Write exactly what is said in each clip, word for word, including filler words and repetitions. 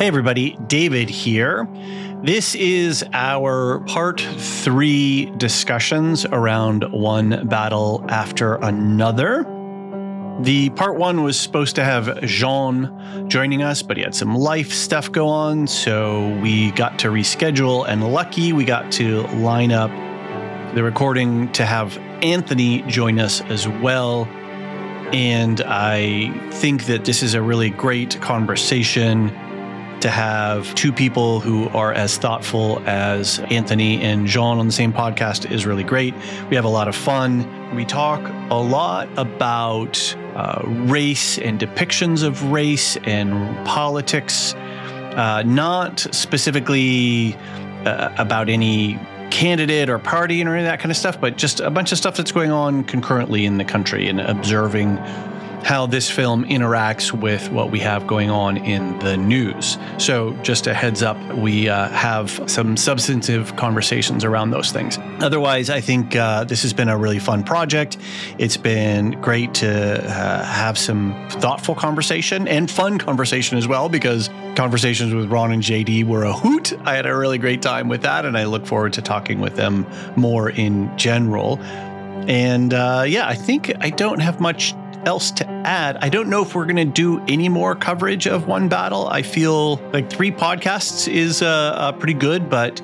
Hey everybody, David here. This is our part three discussions around one battle after another. The part one was supposed to have Jean joining us, but he had some life stuff go on, so we got to reschedule, and lucky we got to line up the recording to have Anthony join us as well. And I think that this is a really great conversation to have two people who are as thoughtful as Anthony and Jean on the same podcast is really great. We have a lot of fun. We talk a lot about uh, race and depictions of race and politics, uh, not specifically uh, about any candidate or party or any of that kind of stuff, but just a bunch of stuff that's going on concurrently in the country and observing how this film interacts with what we have going on in the news. So just a heads up, we uh, have some substantive conversations around those things. Otherwise, I think uh, this has been a really fun project. It's been great to uh, have some thoughtful conversation and fun conversation as well, because conversations with Ron and J D were a hoot. I had a really great time with that, and I look forward to talking with them more in general. And uh, yeah, I think I don't have much else to add. I don't know if we're going to do any more coverage of one battle. I feel like three podcasts is uh, uh, pretty good, but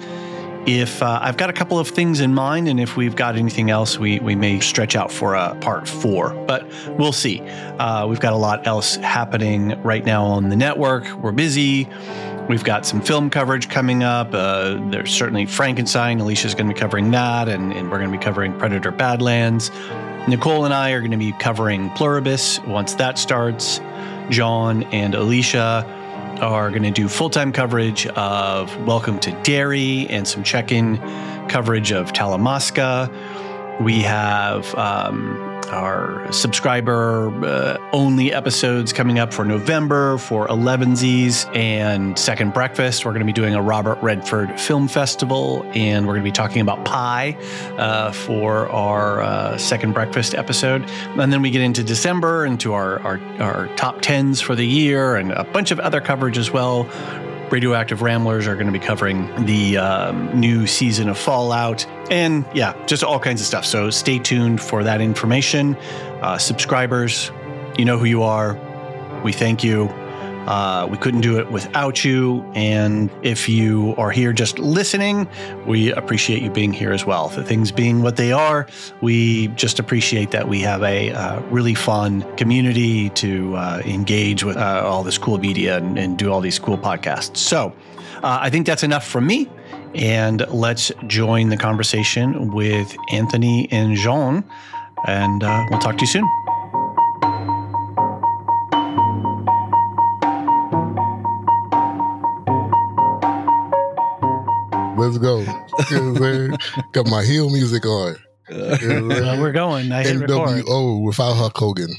if uh, I've got a couple of things in mind, and if we've got anything else, we we may stretch out for a part four, but we'll see. Uh, we've got a lot else happening right now on the network. We're busy. We've got some film coverage coming up. Uh, there's certainly Frankenstein. Alicia's going to be covering that, and, and we're going to be covering Predator Badlands. Nicole and I are going to be covering Pluribus once that starts. John and Alicia are going to do full-time coverage of Welcome to Derry and some check-in coverage of Talamasca. We have um, our subscriber-only uh, episodes coming up for November for elevensies and Second Breakfast. We're going to be doing a Robert Redford Film Festival, and we're going to be talking about Pi uh, for our uh, Second Breakfast episode. And then we get into December, into our, our, our top tens for the year, and a bunch of other coverage as well. Radioactive Ramblers are going to be covering the um, new season of Fallout, and yeah, just all kinds of stuff. So stay tuned for that information. Uh, subscribers, you know who you are. We thank you. Uh, we couldn't do it without you. And if you are here just listening, we appreciate you being here as well. The things being what they are, we just appreciate that we have a uh, really fun community to uh, engage with uh, all this cool media and, and do all these cool podcasts. So uh, I think that's enough from me. And let's join the conversation with Anthony and Jean. And uh, we'll talk to you soon. Let's go. You know what I'm saying? Got my heel music on. Uh, well, we're going. I hit N W O record. Without Hulk Hogan.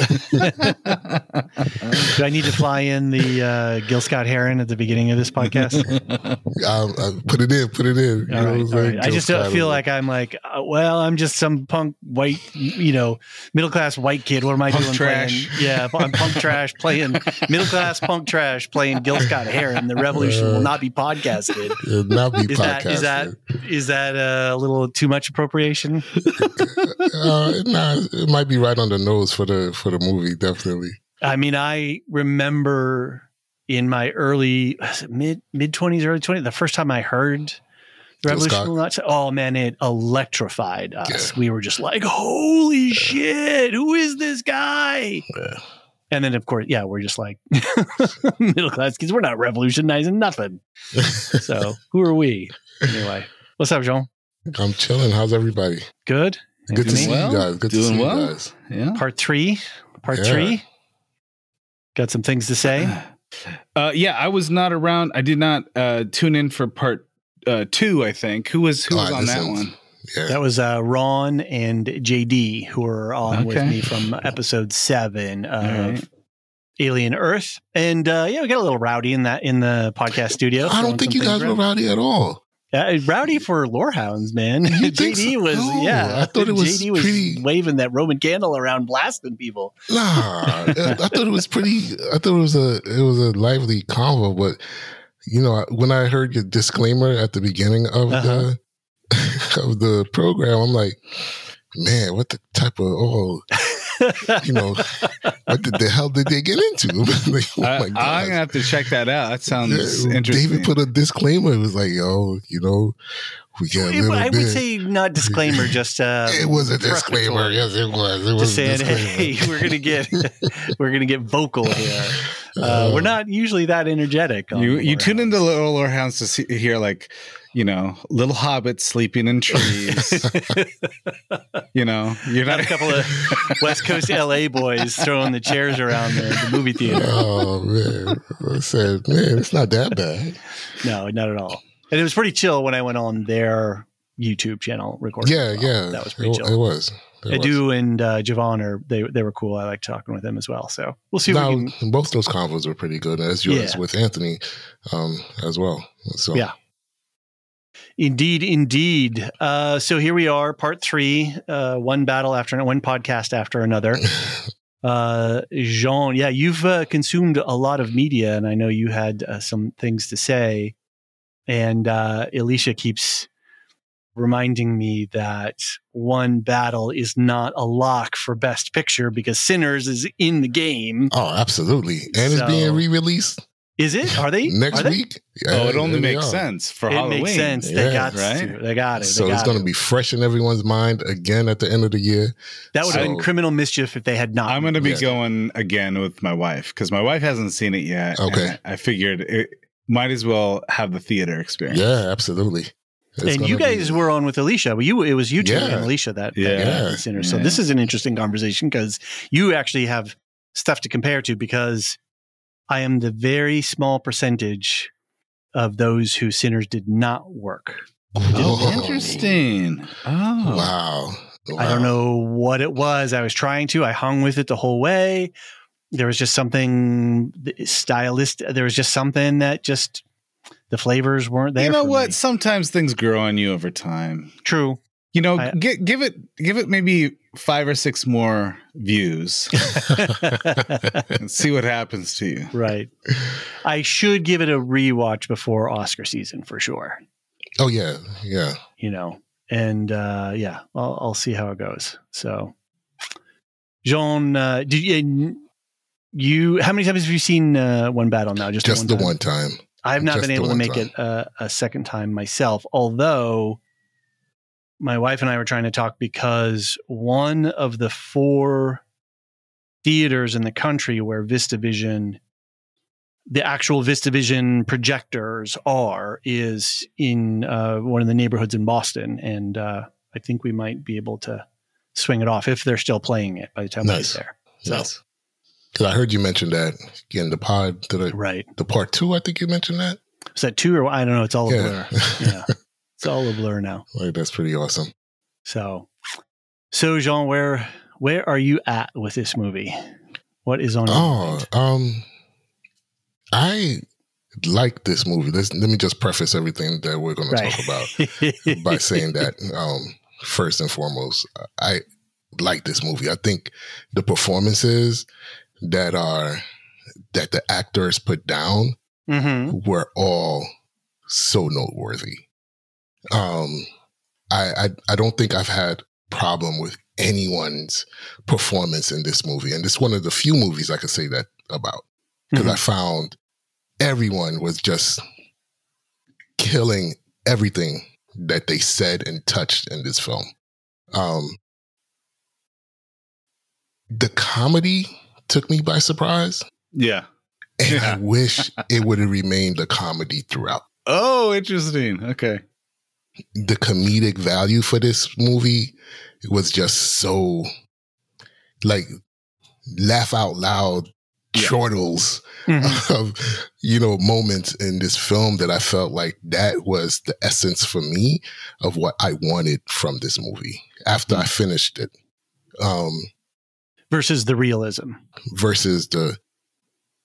Do I need to fly in the uh, Gil Scott Heron at the beginning of this podcast? I, I put it in. Put it in. All right, all right. I just don't feel like I'm like, uh, well, I'm just some punk white, you know, middle class white kid. What am I punk doing? Trash. Playing, yeah, I'm punk trash playing middle class punk trash playing Gil Scott Heron. The revolution uh, will not be podcasted. It'll not be is podcasted. That, is that is that a little too much appropriation? uh, nah, it might be right on the nose for the for the movie, definitely. I mean, I remember in my early mid mid twenties, early twenties, the first time I heard the Revolution will not. Oh man, it electrified us. Yeah. We were just like, "Holy yeah. shit! Who is this guy?" Yeah. And then, of course, yeah, we're just like middle class kids. We're not revolutionizing nothing. So who are we anyway? What's up, Jean? I'm chilling. How's everybody? Good. Good to see well. you guys. Good Doing to see well. you guys. Yeah. Part three. Part Yeah. three. Got some things to say? Uh, yeah, I was not around. I did not uh, tune in for part uh, two, I think. Who was who was Oh, on that listen. one? Yeah. That was uh, Ron and J D who were on with Okay. me from episode seven of right. Alien Earth. And uh, yeah, we got a little rowdy in that in the podcast studio. I don't throwing think some you guys things were around. rowdy at all. Uh, rowdy for lorehounds, man. You J D so? was, No, yeah. I thought it was J D was pretty- waving that Roman candle around, blasting people. Nah, I, I thought it was pretty. I thought it was a it was a lively convo, but you know, when I heard your disclaimer at the beginning of Uh-huh. the of the program, I'm like, man, what the type of oh, you know, what the, the hell did they get into? Like, oh I, my I'm God. gonna have to check that out. That sounds Yeah, interesting. David put a disclaimer. It was like, yo, you know, we got a little I bit. would say not disclaimer, just uh, it was a disclaimer. preparatory. Yes, it was. It was Just a saying, disclaimer. hey, we're gonna get we're gonna get vocal here. Uh, we're not usually that energetic. on you you tune Lorehounds. into Little Lorehounds to see, hear like, you know, little hobbits sleeping in trees. You know, you're Got not a couple of West Coast L A boys throwing the chairs around the, the movie theater. Oh man, I said, man, it's not that bad. No, not at all. And it was pretty chill when I went on their YouTube channel recording. Yeah, as well. yeah, That was pretty it, chill. It was. It was. Edu and uh, Javon are they they were cool. I like talking with them as well. So we'll see. If Now, we can, both those convos were pretty good, as yours Yeah. with Anthony um, as well. So Yeah. Indeed, indeed. Uh, so here we are, part three, uh, one battle after one podcast after another. Uh, Jean, yeah, you've uh, consumed a lot of media, and I know you had uh, some things to say. And uh, Alicia keeps reminding me that one battle is not a lock for Best Picture because Sinners is in the game. Oh, absolutely, and it's So- being re-released Is it? Are they next Are they? week. Oh, it Yeah, only there they makes are. sense for It Halloween. makes sense. They Yeah. got Right? to. They got it. So they it's got going it. to be fresh in everyone's mind again at the end of the year. That would have So- been criminal mischief if they had not. I'm going to be Yeah. going again with my wife because my wife hasn't seen it yet. Okay. and I I figured it might as well have the theater experience. Yeah, absolutely. It's and gonna you guys be- were on with Alicia. Well, you it was you two Yeah. and Alicia that, that Yeah. got the Sinner. So Yeah. this is an interesting conversation because you actually have stuff to compare to because I am the very small percentage of those who Sinners did not work. Oh, Interesting. Oh. Wow. I don't know what it was. I was trying to. I hung with it the whole way. There was just something stylist. There was just something that just the flavors weren't there. You know for what? me. Sometimes things grow on you over time. True. You know, I- gi- give it give it maybe five or six more views and see what happens to you. Right. I should give it a rewatch before Oscar season for sure. Oh yeah, yeah. You know, and uh, yeah, I'll, I'll see how it goes. So, Jean, uh, did you, you? How many times have you seen uh, One Battle now? Just, Just the the one. one time. I've not just been the able to one make time. it uh, a second time myself, although my wife and I were trying to talk because one of the four theaters in the country where VistaVision, the actual VistaVision projectors are, is in uh, one of the neighborhoods in Boston. And uh, I think we might be able to swing it off if they're still playing it by the time Nice. we get there. So, Yes. Because I heard you mention that in the pod. Did I, right. the part two? I think you mentioned that. Is that two or I don't know. It's all a Yeah. blur. Yeah. It's all a blur now. Like, that's pretty awesome. So, so Jean, where where are you at with this movie? What is on your Oh, mind? um, I like this movie. Let's, let me just preface everything that we're going to talk about by saying that um, first and foremost, I like this movie. I think the performances that are that the actors put down hmm were all so noteworthy. Um, I, I I don't think I've had problem with anyone's performance in this movie, and it's one of the few movies I could say that about because I found everyone was just killing everything that they said and touched in this film. Um, the comedy took me by surprise, Yeah. and Yeah. I wish it would have remained a comedy throughout. Oh, interesting. Okay. The comedic value for this movie was just so like laugh out loud Yeah. chortles Mhm. of, you know, moments in this film that I felt like that was the essence for me of what I wanted from this movie after I finished it. Um, Versus the realism. versus the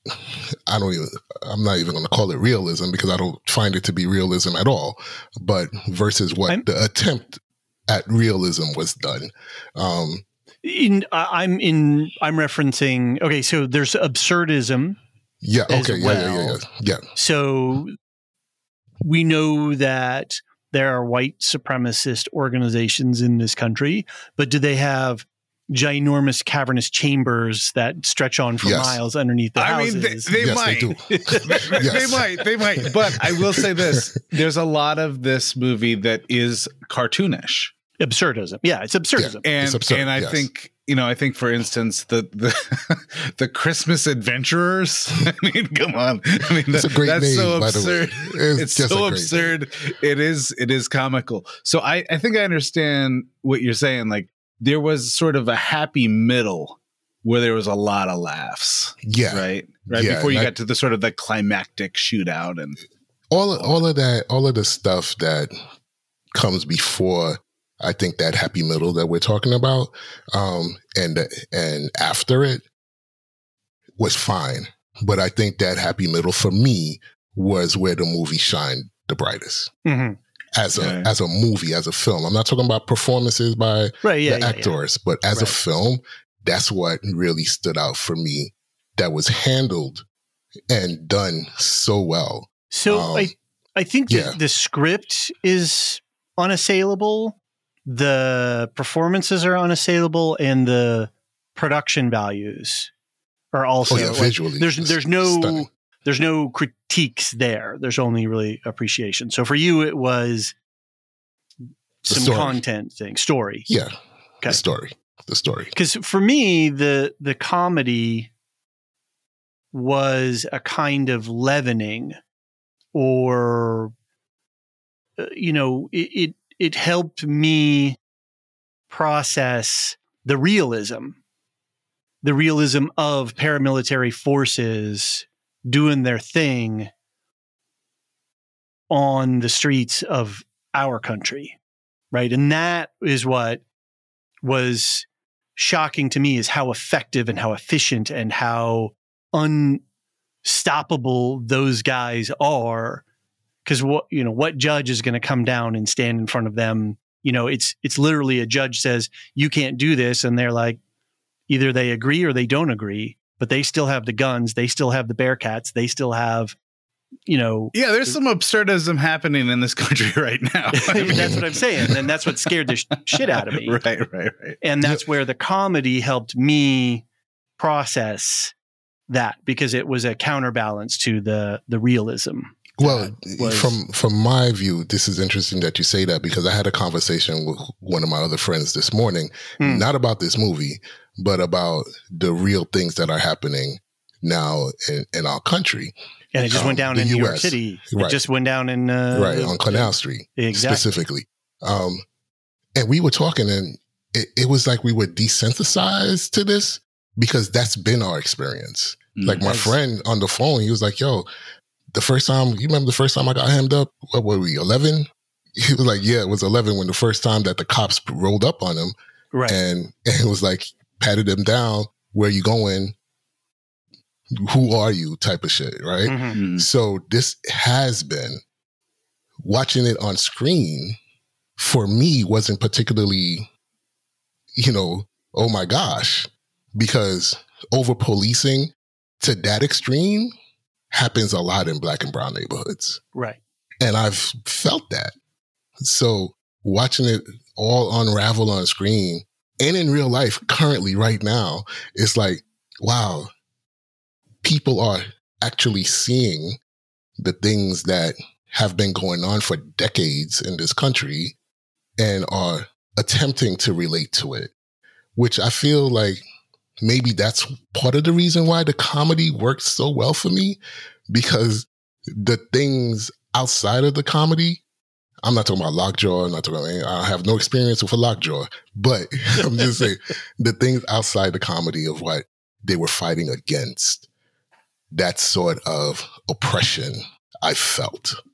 I don't even, I'm not even going to call it realism because I don't find it to be realism at all, but versus what I'm, the attempt at realism was done. Um, in, I'm in, I'm referencing, okay, so there's absurdism. Yeah. Okay. Well. Yeah, yeah, yeah, yeah. So we know that there are white supremacist organizations in this country, but do they have ginormous cavernous chambers that stretch on for yes. miles underneath the I houses? mean, they, they yes, might. They, they, yes. they might. They might. But I will say this: there's a lot of this movie that is cartoonish. Absurdism. Yeah, it's absurdism. Yeah, and, it's absurd, and I yes. think, you know, I think, for instance, the the, the Christmas Adventurers. I mean, come on. I mean, it's that, a great that's name, so by absurd. The way. It's, it's so absurd. Name. It is. It is comical. So I, I think I understand what you're saying. Like, there was sort of a happy middle where there was a lot of laughs. Yeah. Right. Right. Yeah, Before you I, got to the sort of the climactic shootout and all of, all of that, all of the stuff that comes before. I think that happy middle that we're talking about, um, and and after it was fine. But I think that happy middle for me was where the movie shined the brightest. Mm-hmm. As a yeah. as a movie, as a film. I'm not talking about performances by right, yeah, the yeah, actors, yeah. but as right. a film, that's what really stood out for me. That was handled and done so well. So um, I I think yeah. the, the script is unassailable. The performances are unassailable, and the production values are also oh, yeah, visually. Like, there's there's no stunning. There's no critiques there. There's only really appreciation. So for you, it was some story. content thing, story. Yeah, okay. the story, the story. Because for me, the the comedy was a kind of leavening, or uh, you know, it. it It helped me process the realism, the realism of paramilitary forces doing their thing on the streets of our country, right? And that is what was shocking to me, is how effective and how efficient and how unstoppable those guys are. Because what you know, what judge is going to come down and stand in front of them? You know, it's it's literally a judge says you can't do this, and they're like, either they agree or they don't agree. But they still have the guns, they still have the Bearcats, they still have, you know. Yeah, there's some absurdism happening in this country right now. I mean, that's what I'm saying, and that's what scared the sh- shit out of me. Right, right, right. And that's where the comedy helped me process that, because it was a counterbalance to the the realism. Well, was, from from my view, this is interesting that you say that, because I had a conversation with one of my other friends this morning, hmm. not about this movie, but about the real things that are happening now in, in our country. And it just um, went down in New U S. York City. It right. just went down in... Uh, right, on Canal Street, exactly. specifically. Um, and we were talking, and it, it was like we were desensitized to this, because that's been our experience. Mm-hmm. Like my that's, friend on the phone, he was like, yo, the first time, you remember the first time I got hemmed up? What were we, eleven? He was like, yeah, it was eleven when the first time that the cops rolled up on him. Right. And, and it was like, patted him down, where you going? Who are you? Type of shit, right? Mm-hmm. So this has been, watching it on screen, for me, wasn't particularly, you know, oh my gosh, because over policing to that extreme happens a lot in Black and brown neighborhoods. Right. And I've felt that. So watching it all unravel on screen and in real life currently right now, it's like, wow, people are actually seeing the things that have been going on for decades in this country and are attempting to relate to it, which I feel like maybe that's part of the reason why the comedy works so well for me, because the things outside of the comedy, I'm not talking about Lockjaw, I'm not talking about, I have no experience with a Lockjaw, but I'm just saying the things outside the comedy of what they were fighting against, that sort of oppression I felt.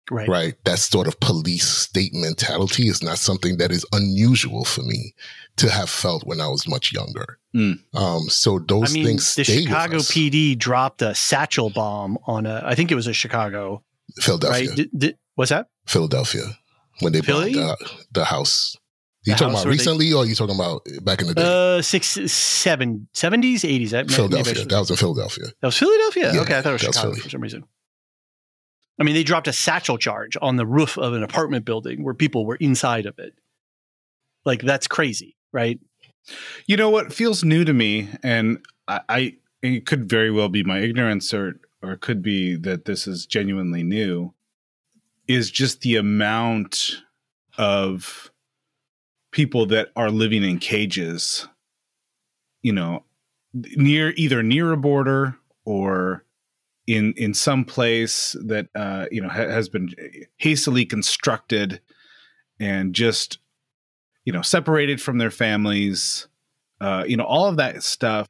Right. Right. That sort of police state mentality is not something that is unusual for me to have felt when I was much younger. Mm. Um, so those I mean, things the stay Chicago with us. P D dropped a satchel bomb on a, I think it was a Chicago, Philadelphia. right? Did, did, what's that? Philadelphia. When they Philly? bombed the, the house. The you talking house about where they- recently or are you talking about back in the day? Uh, six, seven, seventies, eighties. That, maybe I Philadelphia. should- That was in Philadelphia. That was Philadelphia? Yeah, okay, I thought it was that was Chicago Philly. for some reason. I mean, they dropped a satchel charge on the roof of an apartment building where people were inside of it. Like, that's crazy, right? You know what feels new to me, and I, I it could very well be my ignorance, or or it could be that this is genuinely new, is just the amount of people that are living in cages, you know, near either near a border or in in some place that uh, you know ha- has been hastily constructed and just, you know, separated from their families, uh, you know, all of that stuff.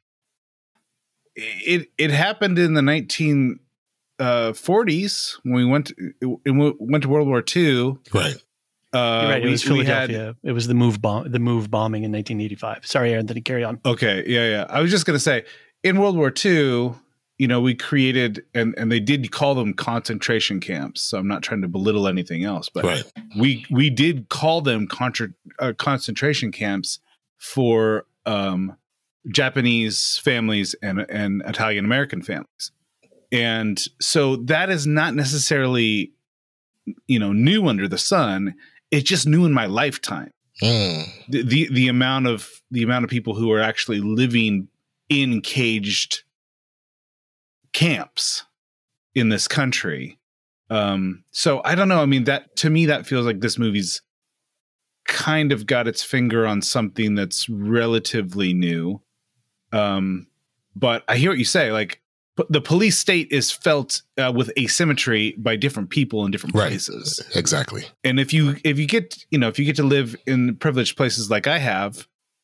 It it happened in the nineteen forties when we went to, went to World War Two. Right. Uh, You're right. we, It was we Philadelphia. had, it was the move bomb, the move bombing in nineteen eighty-five. Sorry, Anthony, carry on. okay, yeah, yeah. I was just gonna say, in World War Two, you know, we created and and they did call them concentration camps. So I'm not trying to belittle anything else, but Right. we we did call them contra, uh, concentration camps for um, Japanese families and and Italian American families, and so that is not necessarily, you know, new under the sun. It's just new in my lifetime. Mm. The, the the amount of the amount of people who are actually living in caged camps in this country. Um, so I don't know. I mean, that to me, that feels like this movie's kind of got its finger on something that's relatively new. Um, but I hear what you say. Like, p- the police state is felt uh, with asymmetry by different people in different Right. places. Exactly. And if you if you get you know if you get to live in privileged places like I have,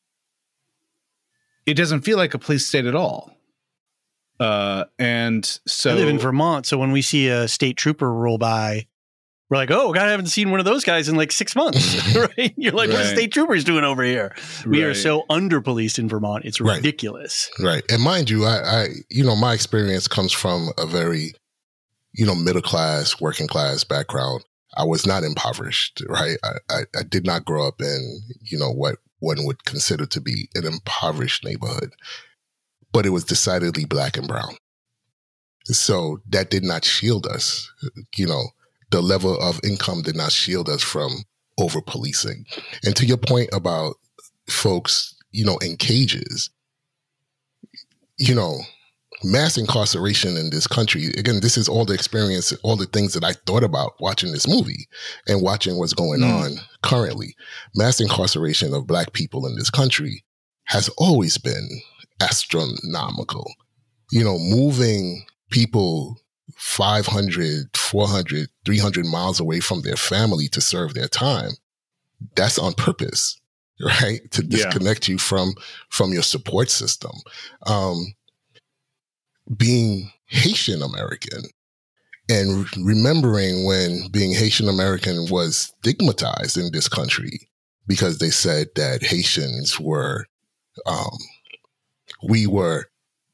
it doesn't feel like a police state at all. Uh, and so I live in Vermont, so when we see a state trooper roll by, we're like, "Oh, God, I haven't seen one of those guys in like six months." Right? You're like, "What are Right. state troopers doing over here?" We are Right. so under policed in Vermont; it's Right. ridiculous. Right. And mind you, I, I, you know, my experience comes from a very, you know, middle class, working class background. I was not impoverished, right? I, I, I did not grow up in, you know, what one would consider to be an impoverished neighborhood, but it was decidedly black and brown. So that did not shield us. You know, the level of income did not shield us from over policing. And to your point about folks, you know, in cages, you know, mass incarceration in this country, again, this is all the experience, all the things that I thought about watching this movie and watching what's going Mm. on currently. Mass incarceration of black people in this country has always been astronomical. You know, moving people five hundred, four hundred, three hundred miles away from their family to serve their time, that's on purpose, right? To Yeah. disconnect you from from your support system. Um, being Haitian American and re- remembering when being Haitian American was stigmatized in this country because they said that Haitians were, um, we were,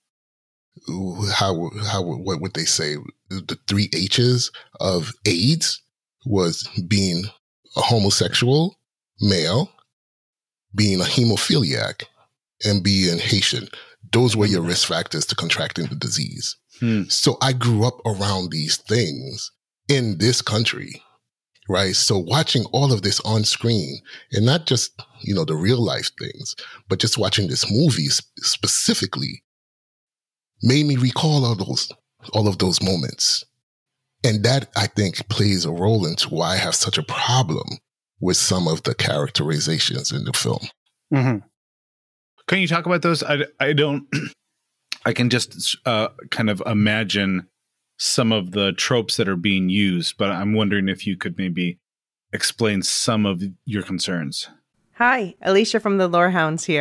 how, how, what would they say? The three H's of AIDS was being a homosexual male, being a hemophiliac, and being Haitian. Those were your risk factors to contracting the disease. Hmm. So I grew up around these things in this country, right? So watching all of this on screen and not just, you know, the real life things, but just watching this movie sp- specifically made me recall all those, all of those moments. And that, I think, plays a role into why I have such a problem with some of the characterizations in the film. Mm-hmm. Can you talk about those? I, I don't, I can just uh, kind of imagine some of the tropes that are being used, but I'm wondering if you could maybe explain some of your concerns. Hi, Alicia from the Lorehounds here.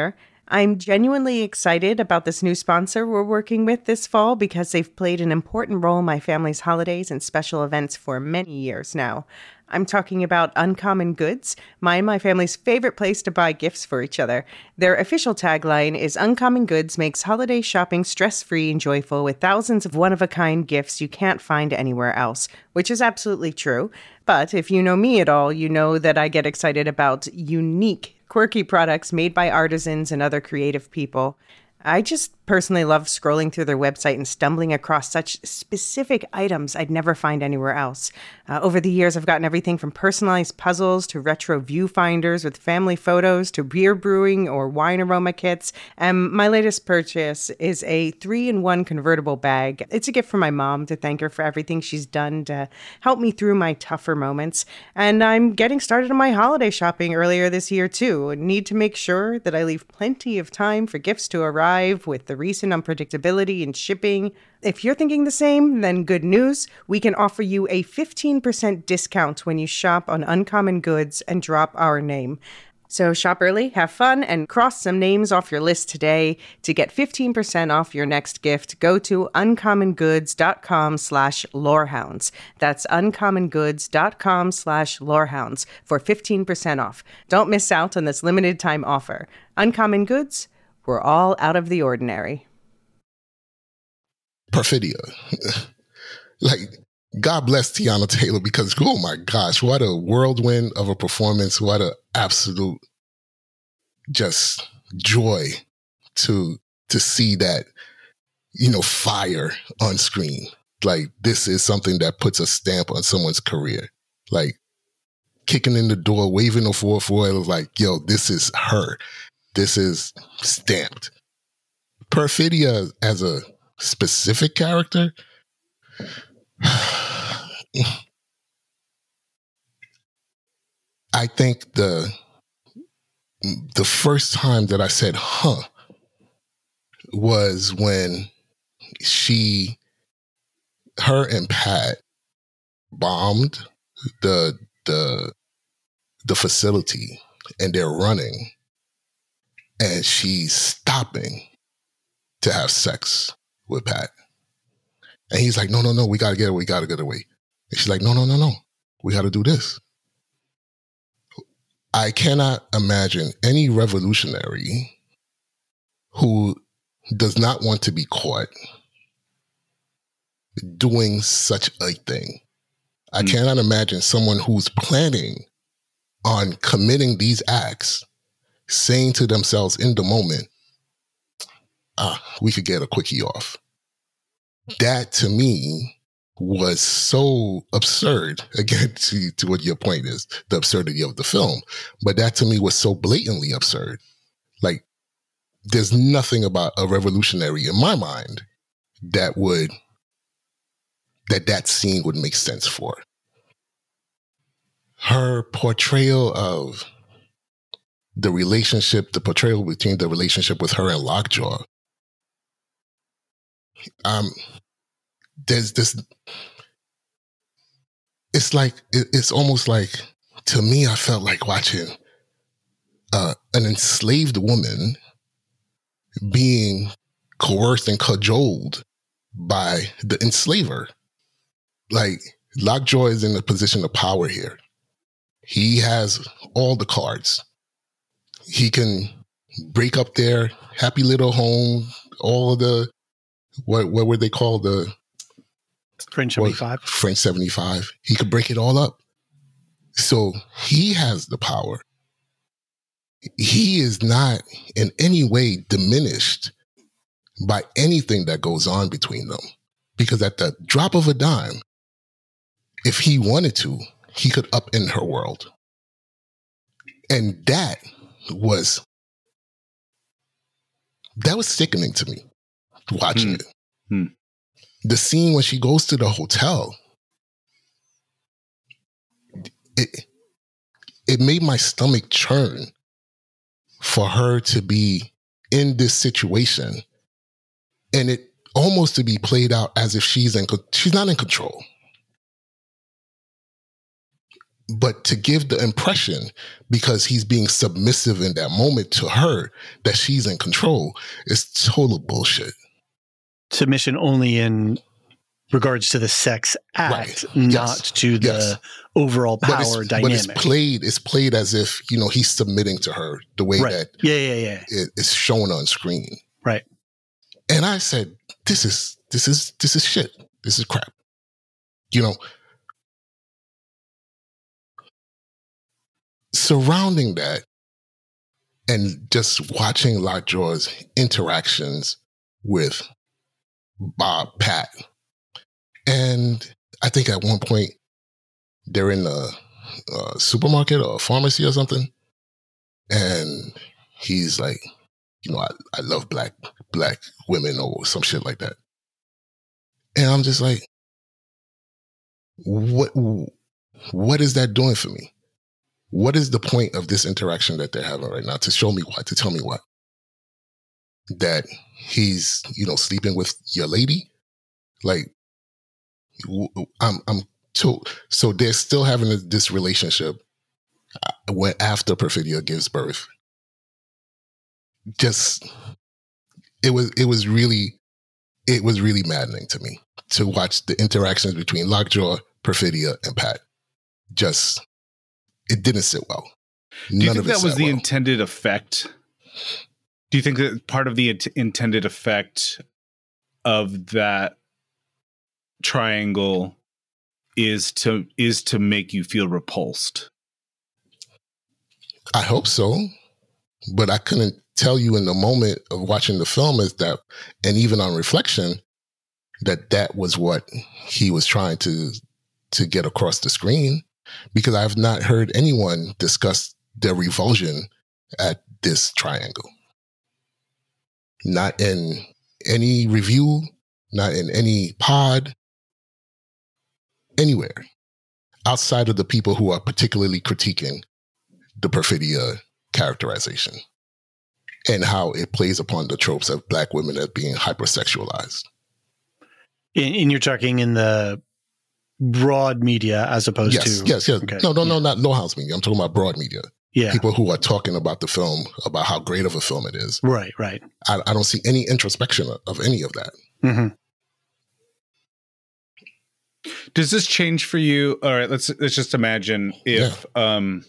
I'm genuinely excited about this new sponsor we're working with this fall because they've played an important role in my family's holidays and special events for many years now. I'm talking about Uncommon Goods, my and my family's favorite place to buy gifts for each other. Their official tagline is Uncommon Goods makes holiday shopping stress-free and joyful with thousands of one-of-a-kind gifts you can't find anywhere else, which is absolutely true. But if you know me at all, you know that I get excited about unique, quirky products made by artisans and other creative people. I just personally love scrolling through their website and stumbling across such specific items I'd never find anywhere else. Uh, over the years, I've gotten everything from personalized puzzles to retro viewfinders with family photos to beer brewing or wine aroma kits. And my latest purchase is a three-in-one convertible bag. It's a gift for my mom to thank her for everything she's done to help me through my tougher moments. And I'm getting started on my holiday shopping earlier this year, too. I need to make sure that I leave plenty of time for gifts to arrive with the recent unpredictability in shipping. If you're thinking the same, then good news. We can offer you a fifteen percent discount when you shop on Uncommon Goods and drop our name. So shop early, have fun, and cross some names off your list today. To get fifteen percent off your next gift, go to uncommongoods.com slash lorehounds. That's uncommongoods.com slash lorehounds for fifteen percent off. Don't miss out on this limited time offer. Uncommon Goods, we're all out of the ordinary. Perfidia. Like, God bless Teyana Taylor, because, oh my gosh, what a whirlwind of a performance. What an absolute just joy to to see that, you know, fire on screen. Like, this is something that puts a stamp on someone's career. Like, kicking in the door, waving the four foil, like, yo, this is her. This is stamped. Perfidia as a specific character, I think the the first time that I said, huh, was when she, her and Pat bombed the the the facility, and they're running, and she's stopping to have sex with Pat. And he's like, no, no, no, we got to get away. We got to get away. And she's like, no, no, no, no. We got to do this. I cannot imagine any revolutionary who does not want to be caught doing such a thing. I mm. cannot imagine someone who's planning on committing these acts saying to themselves in the moment, ah, we could get a quickie off. That to me was so absurd, again, to, to what your point is, the absurdity of the film. But that to me was so blatantly absurd. Like, there's nothing about a revolutionary in my mind that would, that that scene would make sense for. Her portrayal of the relationship, the portrayal between the relationship with her and Lockjaw, um, there's this, it's like, it's almost like, to me, I felt like watching uh, an enslaved woman being coerced and cajoled by the enslaver. Like, Lockjaw is in a position of power here. He has all the cards. He can break up their happy little home, all of the, what what were they called? The French seventy-five. French seventy-five. He could break it all up. So he has the power. He is not in any way diminished by anything that goes on between them. Because at the drop of a dime, if he wanted to, he could upend her world. And that was, that was sickening to me, watching mm. it. Mm. The scene when she goes to the hotel, it, it made my stomach churn for her to be in this situation, and it almost to be played out as if she's in, she's not in control. but to give the impression, because he's being submissive in that moment to her, that she's in control, is total bullshit. Submission only in regards to the sex act, Right. not Yes. to the Yes. overall But power it's, dynamic. but it's played, it's played as if, you know, he's submitting to her the way right. that Yeah, yeah, yeah. it is shown on screen. Right. And I said, this is, this is, this is shit. This is crap. You know, surrounding that and just watching Lockjaw's interactions with Bob Pat. And I think at one point they're in a, a supermarket or a pharmacy or something. And he's like, you know, I, I love black, black women or some shit like that. And I'm just like, what, what is that doing for me? What is the point of this interaction that they're having right now? To show me what? To tell me what? That he's, you know, sleeping with your lady? Like, I'm, I'm told. So they're still having this relationship when after Perfidia gives birth. Just, it was, it was really, it was really maddening to me to watch the interactions between Lockjaw, Perfidia, and Pat. Just, it didn't sit well. Do you None think of it that was sat the well. intended effect? Do you think that part of the int- intended effect of that triangle is to is to make you feel repulsed? I hope so, but I couldn't tell you in the moment of watching the film is that, and even on reflection, that that was what he was trying to to get across the screen, because I've not heard anyone discuss their revulsion at this triangle. Not in any review, not in any pod, anywhere outside of the people who are particularly critiquing the Perfidia characterization and how it plays upon the tropes of black women as being hypersexualized. And, and you're talking in the broad media as opposed Yes, to... yes, yes. Okay. No, no, Yeah. no, not Low House media. I'm talking about broad media. Yeah. People who are talking about the film, about how great of a film it is. Right, right. I, I don't see any introspection of, of any of that. Mm-hmm. Does this change for you? All right, let's let's just imagine if um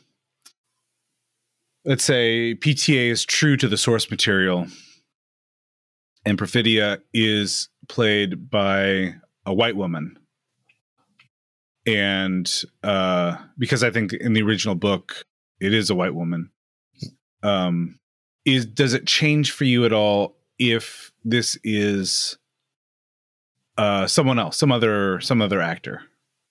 let's say P T A is true to the source material and Perfidia is played by a white woman. And uh because I think in the original book it is a white woman. Um is does it change for you at all if this is uh someone else, some other some other actor?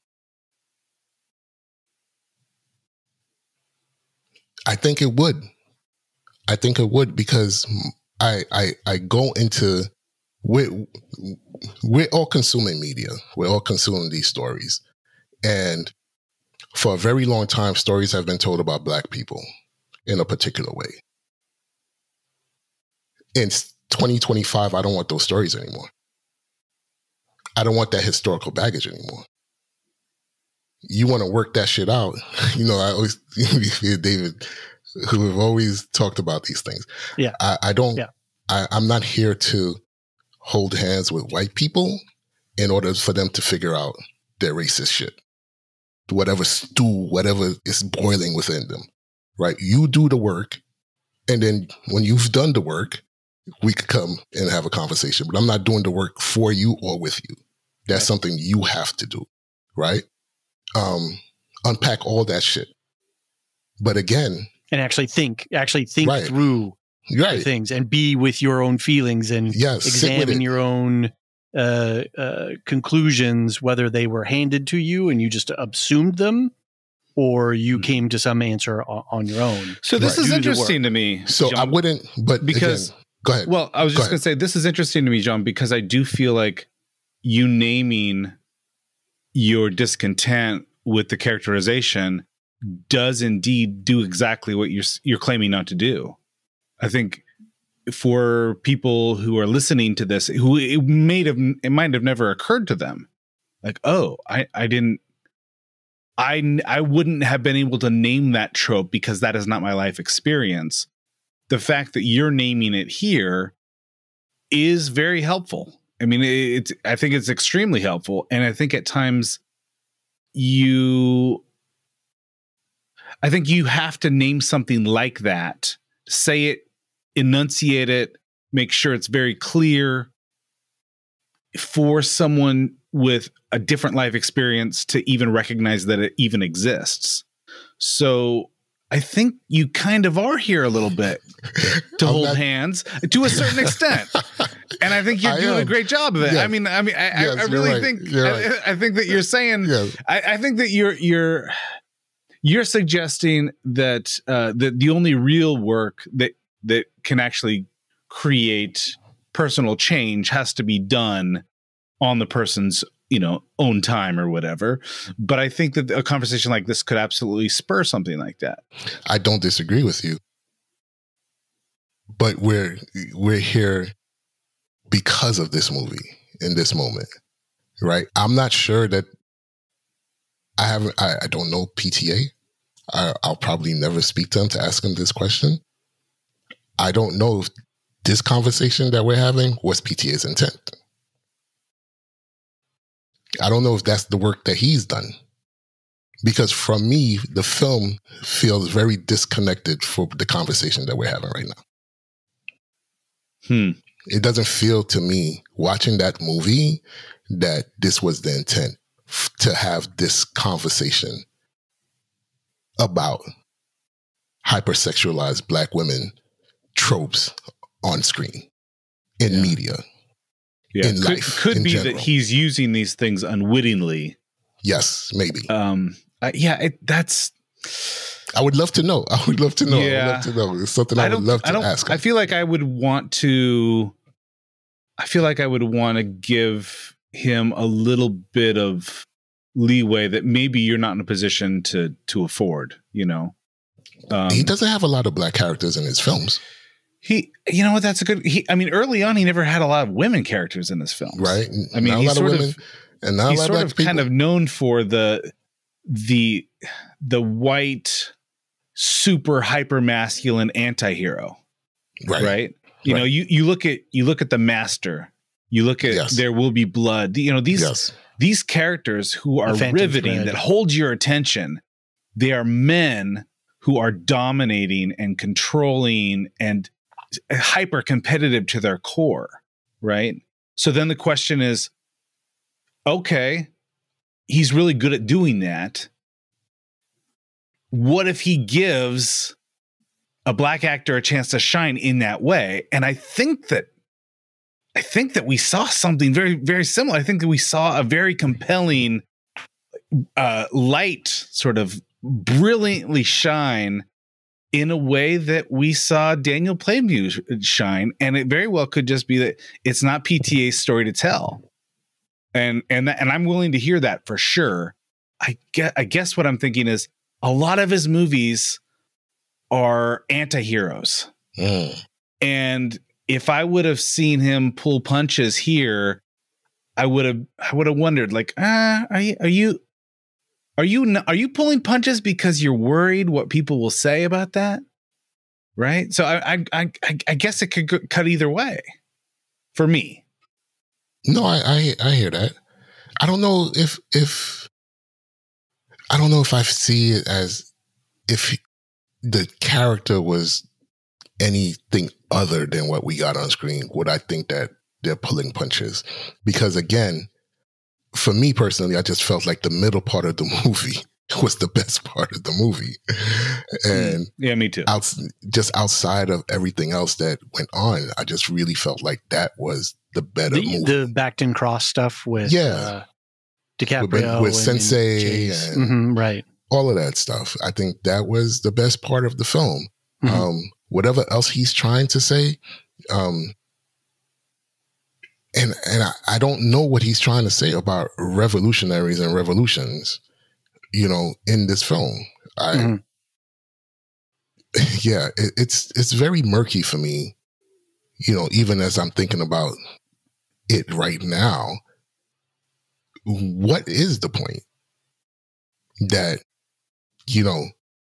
I think it would. I think it would, because I I, I go into we're, we're all consuming media. We're all consuming these stories. And for a very long time, stories have been told about black people in a particular way. In twenty twenty-five, I don't want those stories anymore. I don't want that historical baggage anymore. You want to work that shit out. You know, I always, David, who have always talked about these things. Yeah. I, I don't, Yeah. I, I'm not here to hold hands with white people in order for them to figure out their racist shit. Whatever stew, whatever is boiling within them, right? You do the work. And then when you've done the work, we could come and have a conversation, but I'm not doing the work for you or with you. That's right. Something you have to do, right? Um, unpack all that shit. But again, and actually think, actually think right. through right. the things and be with your own feelings and yes, examine your own uh, uh, conclusions, whether they were handed to you and you just assumed them, or you mm-hmm. came to some answer on, on your own. So this right. is interesting to me. So John, I wouldn't, but because again, go ahead. Well, I was just go going to say, this is interesting to me, John, because I do feel like you naming your discontent with the characterization does indeed do exactly what you're you're claiming not to do. I think for people who are listening to this, who it may have it might have never occurred to them, like, oh, I I didn't I, I wouldn't have been able to name that trope because that is not my life experience. The fact that you're naming it here is very helpful. I mean, it's, I think it's extremely helpful. And I think at times you, I think you have to name something like that, say it, enunciate it, make sure it's very clear for someone with a different life experience to even recognize that it even exists. So I think you kind of are here a little bit to hold not, hands to a certain extent. And I think you're I doing am. a great job of it. Yes. I mean, I mean, I, yes, I, I really right. think, I, right. I think that you're saying, yes. I, I think that you're, you're, you're suggesting that, uh, that the only real work that, that can actually create personal change has to be done on the person's, you know, own time or whatever. But I think that a conversation like this could absolutely spur something like that. I don't disagree with you, but we're, we're here because of this movie in this moment, right? I'm not sure that I haven't, I, I don't know P T A. I, I'll probably never speak to him to ask him this question. I don't know if this conversation that we're having was P T A's intent. I don't know if that's the work that he's done. Because from me, the film feels very disconnected for the conversation that we're having right now. Hmm. It doesn't feel to me, watching that movie, that this was the intent f- to have this conversation about hypersexualized Black women tropes on screen, in yeah. media, yeah. in could, life. Could in be general. that he's using these things unwittingly. Yes, maybe. Um, I, yeah, it, that's. I would love to know. I would love to know. Yeah. I would love to know. It's something I, I would love to I don't, ask him. I feel like I would want to. I feel like I would want to give him a little bit of leeway that maybe you're not in a position to to afford. You know, um, he doesn't have a lot of Black characters in his films. He, you know what? That's a good. He, I mean, early on, he never had a lot of women characters in his films, right? I mean, not a lot of women, of, and not a lot of Black people. He's sort of kind of known for the the the white, super hyper masculine anti-hero, right? Right. You right. know, you, you look at you look at The Master, you look at yes. There Will Be Blood. You know, these yes. these characters who are riveting, thread. that hold your attention. They are men who are dominating and controlling and hyper competitive to their core, right? So then the question is, okay, he's really good at doing that. What if he gives a Black actor a chance to shine in that way? And I think that I think that we saw something very, very similar. I think that we saw a very compelling uh, light sort of brilliantly shine in a way that we saw Daniel Plainview shine. And it very well could just be that it's not P T A's story to tell. And and that, and I'm willing to hear that for sure. I guess, I guess what I'm thinking is a lot of his movies are anti-heroes. Mm. And if I would have seen him pull punches here, I would have I would have wondered, like, ah, are you are you are you are you pulling punches because you're worried what people will say about that? Right? So I I I, I guess it could cut either way for me. No, I, I I hear that. I don't know if if I don't know if I see it as if the character was anything other than what we got on screen. Would I think that they're pulling punches? Because again, for me personally, I just felt like the middle part of the movie was the best part of the movie, and yeah, me too. Out, just outside of everything else that went on, I just really felt like that was the better the, movie. The Backton Cross stuff with yeah, uh, DiCaprio with, with and, Sensei, and, and mm-hmm, right, all of that stuff. I think that was the best part of the film. Mm-hmm. Um, whatever else he's trying to say, um, and and I, I don't know what he's trying to say about revolutionaries and revolutions, you know, in this film. I, mm-hmm. yeah, it, it's it's very murky for me, you know, even as I'm thinking about it right now. What is the point? that, you know,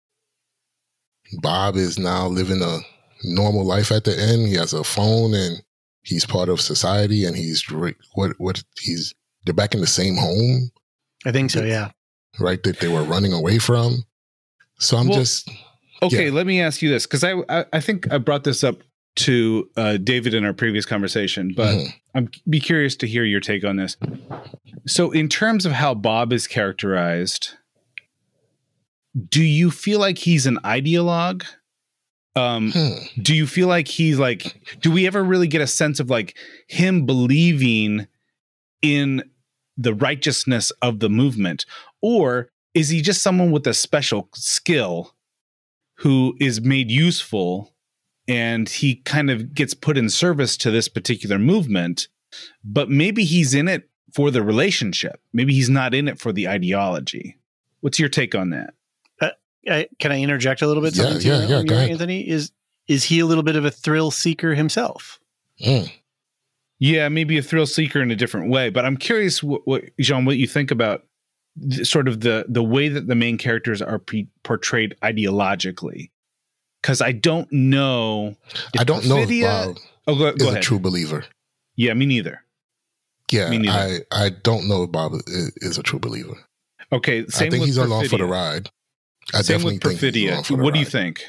Bob is now living a normal life at the end. He has a phone and he's part of society, and he's what what he's they're back in the same home. I think so, yeah. Right, that they were running away from. So I'm well, just okay. Yeah. Let me ask you this, because I, I I think I brought this up to uh, David in our previous conversation, but mm-hmm. I'm be curious to hear your take on this. So, in terms of how Bob is characterized, do you feel like he's an ideologue? Um, hmm. Do you feel like he's like, do we ever really get a sense of like him believing in the righteousness of the movement? Or is he just someone with a special skill who is made useful and he kind of gets put in service to this particular movement, but maybe he's in it for the relationship. Maybe he's not in it for the ideology. What's your take on that? I, can I interject a little bit? Yeah, yeah, you, yeah. Go ahead. Anthony, is is he a little bit of a thrill seeker himself? Mm. Yeah, maybe a thrill seeker in a different way. But I'm curious, what, what Jean, what you think about th- sort of the the way that the main characters are pre- portrayed ideologically. Because I don't know. I don't Perfidia, know if Bob oh, go, go is ahead. a true believer. Yeah, me neither. Yeah, me neither. I I don't know if Bob is, is a true believer. Okay, same I think with he's Perfidia. along for the ride. I Same definitely with Perfidia. Think what do you ride. think?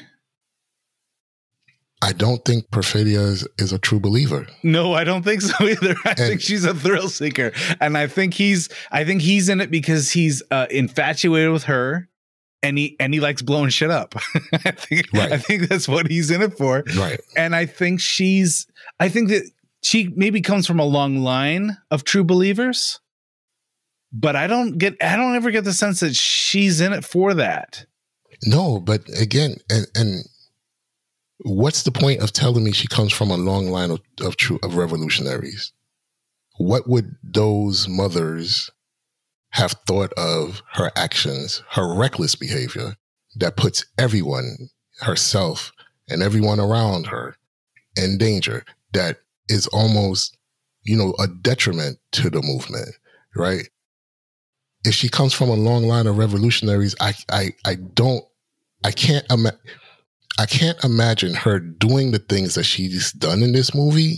I don't think Perfidia is, is a true believer. No, I don't think so either. I and, think she's a thrill seeker, and I think he's I think he's in it because he's uh, infatuated with her, and he and he likes blowing shit up. I think right. I think that's what he's in it for. Right. And I think she's I think that she maybe comes from a long line of true believers. But I don't get, I don't ever get the sense that she's in it for that. No, but again, and, and what's the point of telling me she comes from a long line of, of true, of revolutionaries? What would those mothers have thought of her actions, her reckless behavior that puts everyone, herself and everyone around her, in danger, that is almost, you know, a detriment to the movement, right? If she comes from a long line of revolutionaries, I, I, I don't, I can't, ima- I can't imagine her doing the things that she's done in this movie.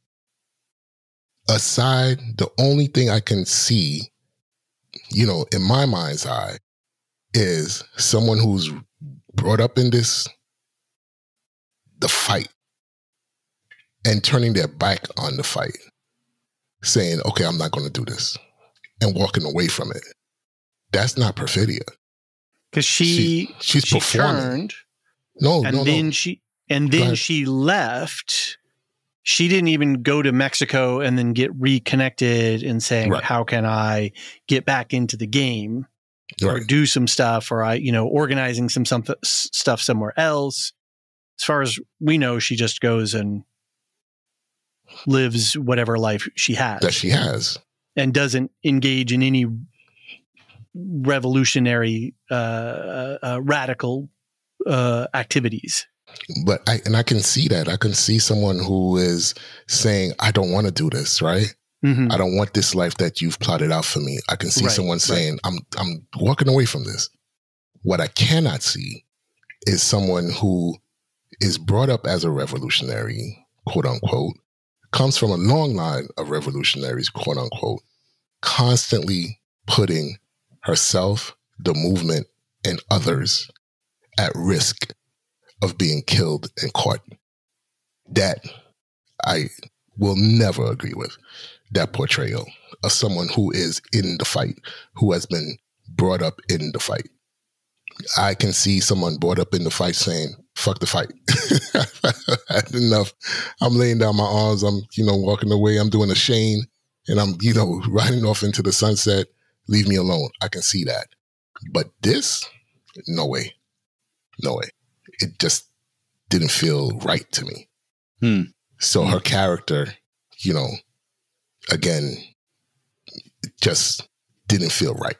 Aside, the only thing I can see, you know, in my mind's eye, is someone who's brought up in this, the fight, and turning their back on the fight, saying, okay, I'm not going to do this, and walking away from it. That's not Perfidia. Because she, she she's she performing. Turned, no, and no, then no. she and then she left. She didn't even go to Mexico and then get reconnected and saying, right. how can I get back into the game right. or do some stuff, or I, you know, organizing some, some stuff somewhere else. As far as we know, she just goes and lives whatever life she has. That she has. And doesn't engage in any revolutionary, uh, uh, uh, radical uh, activities. But I, and I can see that. I can see someone who is saying, I don't want to do this, right? Mm-hmm. I don't want this life that you've plotted out for me. I can see right, someone saying, right. I'm, I'm walking away from this. What I cannot see is someone who is brought up as a revolutionary, quote unquote, comes from a long line of revolutionaries, quote unquote, constantly putting herself, the movement, and others at risk of being killed and caught. That I will never agree with, that portrayal of someone who is in the fight, who has been brought up in the fight. I can see someone brought up in the fight saying, fuck the fight. I had enough. I'm laying down my arms. I'm, you know, walking away. I'm doing a Shane and I'm, you know, riding off into the sunset. Leave me alone. I can see that. But this, no way. No way. It just didn't feel right to me. Hmm. So hmm. her character, you know, again, just didn't feel right.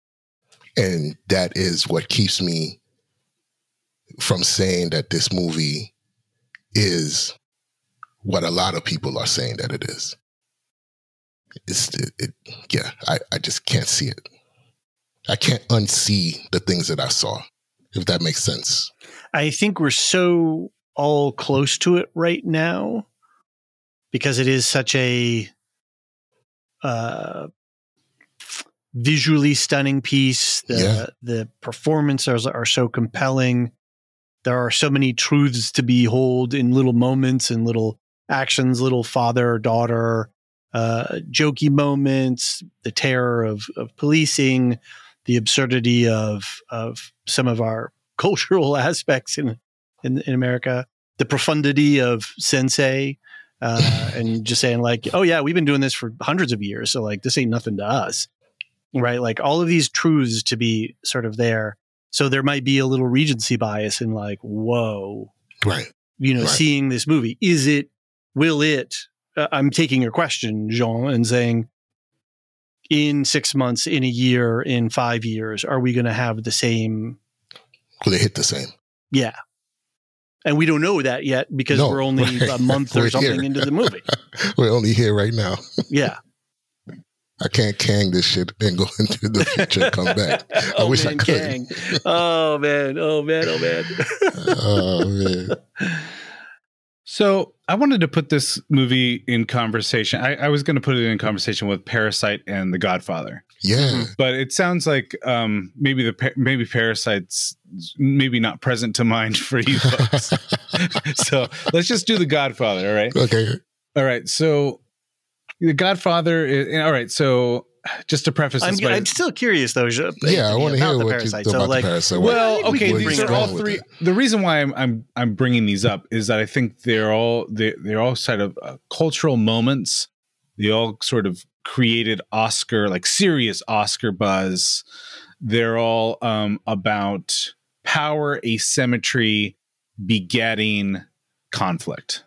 And that is what keeps me from saying that this movie is what a lot of people are saying that it is. It's, it, it, yeah, I, I just can't see it. I can't unsee the things that I saw, if that makes sense. I think we're so all close to it right now because it is such a uh, visually stunning piece. The Yeah. the performances are, are so compelling. There are so many truths to behold in little moments and little actions, little father, daughter, uh, jokey moments, the terror of, of policing, the absurdity of, of some of our cultural aspects in, in, in America, the profundity of sensei, uh, and just saying like, oh yeah, we've been doing this for hundreds of years. So like, this ain't nothing to us, right? Like all of these truths to be sort of there. So there might be a little Regency bias in like, whoa, Right. you know, Right. seeing this movie. Is it, will it, uh, I'm taking your question, Jean, and saying in six months, in a year, in five years, are we going to have the same? Will it hit the same? Yeah. And we don't know that yet because No, we're only right. a month or We're something here. into the movie. We're only here right now. Yeah. I can't Kang this shit and go into the future and come back. I oh, wish man, I could. Kang. Oh, man. Oh, man. Oh, man. Oh, man. So I wanted to put this movie in conversation. I, I was going to put it in conversation with Parasite and The Godfather, Yeah. but it sounds like um, maybe the Pa- maybe Parasite's maybe not present to mind for you folks. So let's just do The Godfather. All right. Okay. All right. So The Godfather is all right. So just to preface I'm, this, by, I'm still curious, though. Je- Yeah, I want to about hear the what Parasite. you So, about the like, Parasite. well, Well, we okay, can these bring are it all up with three. it. The reason why I'm I'm I'm bringing these up is that I think they're all they they're all sort of uh, cultural moments. They all sort of created Oscar, like serious Oscar buzz. They're all um, about power asymmetry begetting conflict.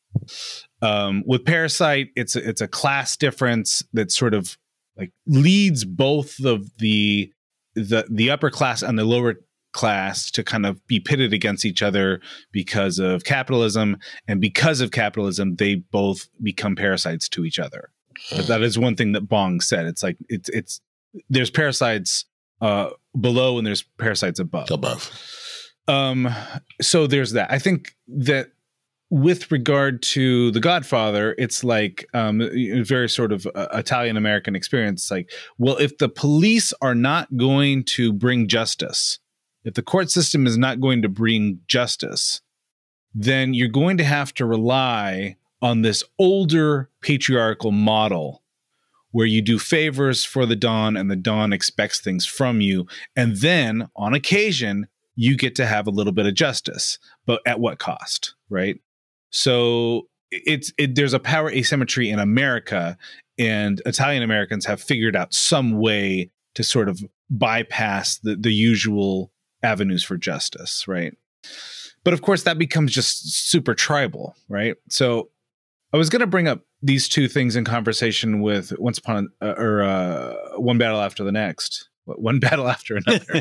Um, with Parasite, it's a, it's a class difference that sort of like leads both of the the the upper class and the lower class to kind of be pitted against each other because of capitalism, and because of capitalism, they both become parasites to each other. But that is one thing that Bong said. It's like it's it's there's parasites uh, below and there's parasites above. Above. Um, so there's that. I think that with regard to The Godfather, it's like um, a very sort of uh, Italian American experience. Like, well, if the police are not going to bring justice, if the court system is not going to bring justice, then you're going to have to rely on this older patriarchal model where you do favors for the Don and the Don expects things from you. And then on occasion, you get to have a little bit of justice, but at what cost, right? So it's it, there's a power asymmetry in America, and Italian Americans have figured out some way to sort of bypass the, the usual avenues for justice, right? But of course, that becomes just super tribal, right? So I was going to bring up these two things in conversation with Once Upon a, uh, or uh, One Battle After the Next. One battle after another.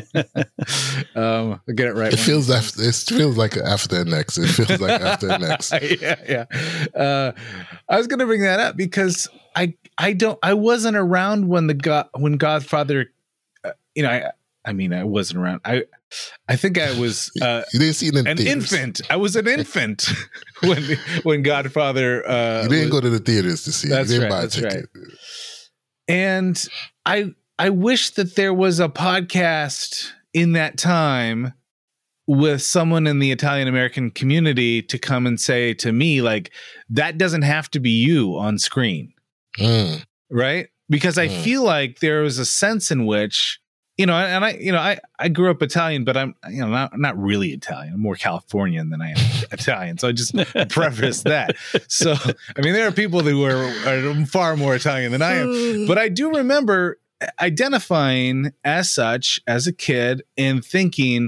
um, I'll get it right. It feels after, it feels like after the next. It feels like after the next. yeah, yeah. Uh, I was going to bring that up because I, I don't, I wasn't around when the God, when Godfather, uh, you know, I, I mean, I wasn't around. I, I think I was uh, you didn't see it in an theaters. infant. I was an infant when when Godfather. Uh, You didn't was, go to the theaters to see it. That's You didn't right, buy a that's ticket. right. And I. I wish that there was a podcast in that time with someone in the Italian American community to come and say to me, like, that doesn't have to be you on screen. Mm. Right. Because I Mm. feel like there was a sense in which, you know, and I, you know, I, I grew up Italian, but I'm, you know, not, not really Italian. I'm more Californian than I am Italian. So I just preface that. So, I mean, there are people who are, are far more Italian than I am, but I do remember identifying as such as a kid and thinking,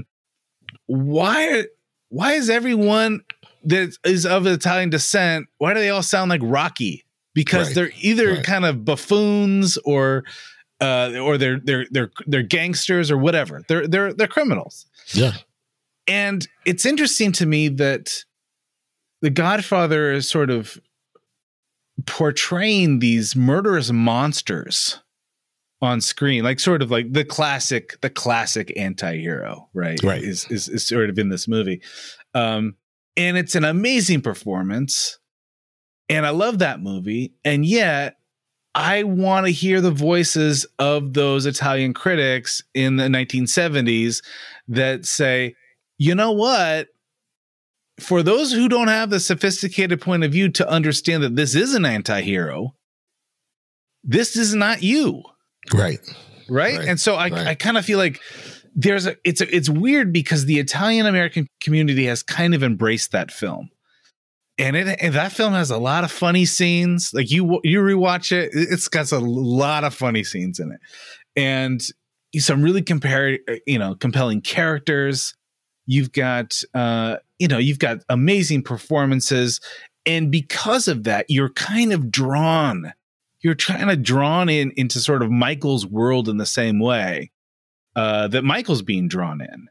why why is everyone that is of Italian descent, why do they all sound like Rocky? Because Right. they're either Right. kind of buffoons or uh, or they're they're they're they're gangsters or whatever. They're they're they're criminals. Yeah. And it's interesting to me that The Godfather is sort of portraying these murderous monsters on screen, like sort of like the classic, the classic anti-hero, right? Right. Is, is, is sort of in this movie. Um, and it's an amazing performance. And I love that movie. And yet I want to hear the voices of those Italian critics in the nineteen seventies that say, you know what? For those who don't have the sophisticated point of view to understand that this is an anti-hero, this is not you. Right. Right. Right. And so I, Right. I kind of feel like there's a, it's a, it's weird because the Italian American community has kind of embraced that film. And it, and that film has a lot of funny scenes. Like you, you rewatch it, it's got a lot of funny scenes in it, and some really compare, you know, compelling characters. You've got, uh, you know, you've got amazing performances, and because of that, you're kind of drawn. You're kind of drawn in into sort of Michael's world in the same way uh, that Michael's being drawn in.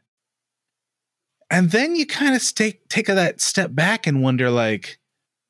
And then you kind of take take that step back and wonder, like,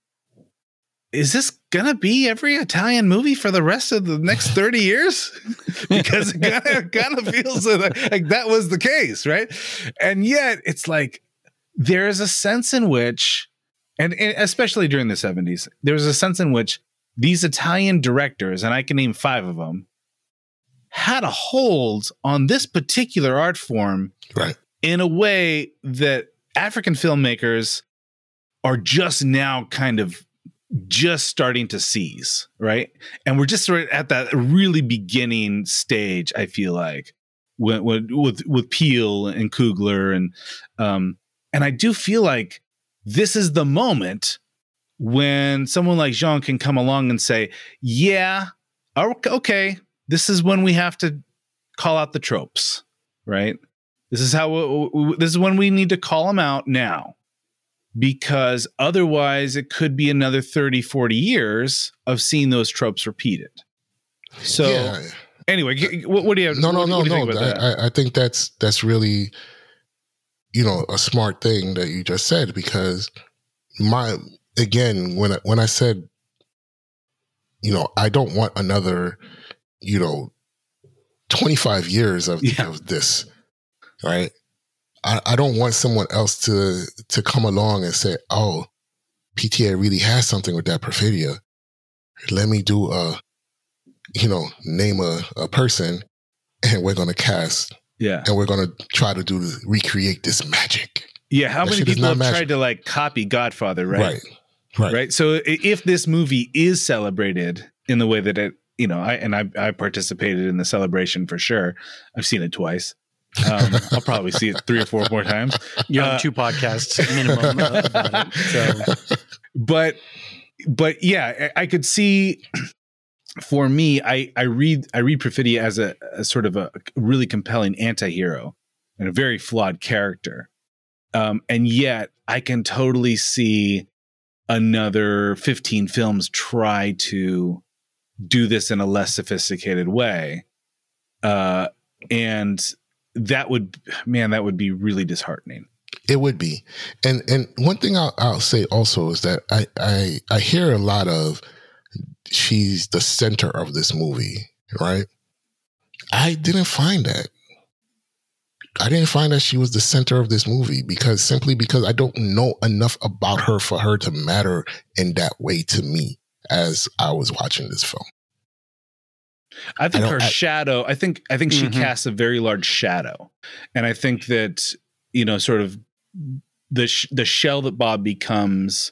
is this gonna be every Italian movie for the rest of the next thirty years? Because it kind of kind of feels like, like that was the case, right? And yet it's like there is a sense in which, and, and especially during the seventies, there was a sense in which these Italian directors, and I can name five of them, had a hold on this particular art form, Right. in a way that African filmmakers are just now kind of just starting to seize, right? And we're just sort of at that really beginning stage, I feel like, when, when, with with Peele and Coogler, and um, and I do feel like this is the moment when someone like Jean can come along and say, "Yeah, okay, this is when we have to call out the tropes, right? This is how we, we, this is when we need to call them out now, because otherwise it could be another thirty, forty years of seeing those tropes repeated." So Yeah. anyway, what, what do you have? No, no, what, no, what do you no. think about that? I, I I think that's that's really, you know, a smart thing that you just said, because my again, when I, when I said, you know, I don't want another, you know, twenty-five years of, Yeah. of this, right? I, I don't want someone else to to come along and say, "Oh, P T A really has something with that Perfidia. Let me do a, you know, name a, a person, and we're going to cast, Yeah. and we're going to try to do recreate this magic." Yeah. How That many shit is people not have magic. tried to like copy Godfather, right? Right. Right. Right. So i- if this movie is celebrated in the way that it, you know, I and I, I participated in the celebration for sure. I've seen it twice. Um, I'll probably see it three or four more times. You have Uh, two podcasts minimum uh, about it. So But, but yeah, I, I could see. For me, I I read I read Perfidia as a, a sort of a really compelling anti-hero and a very flawed character, um, and yet I can totally see another fifteen films try to do this in a less sophisticated way, uh, and that would, man, that would be really disheartening. It would be. And and one thing I'll, I'll say also is that I, I I hear a lot of, she's the center of this movie, right? I didn't find that. I didn't find that she was the center of this movie, because simply because I don't know enough about her for her to matter in that way to me as I was watching this film. I think I her don't- I- shadow, I think I think she Mhm. casts a very large shadow. And I think that, you know, sort of the sh- the shell that Bob becomes,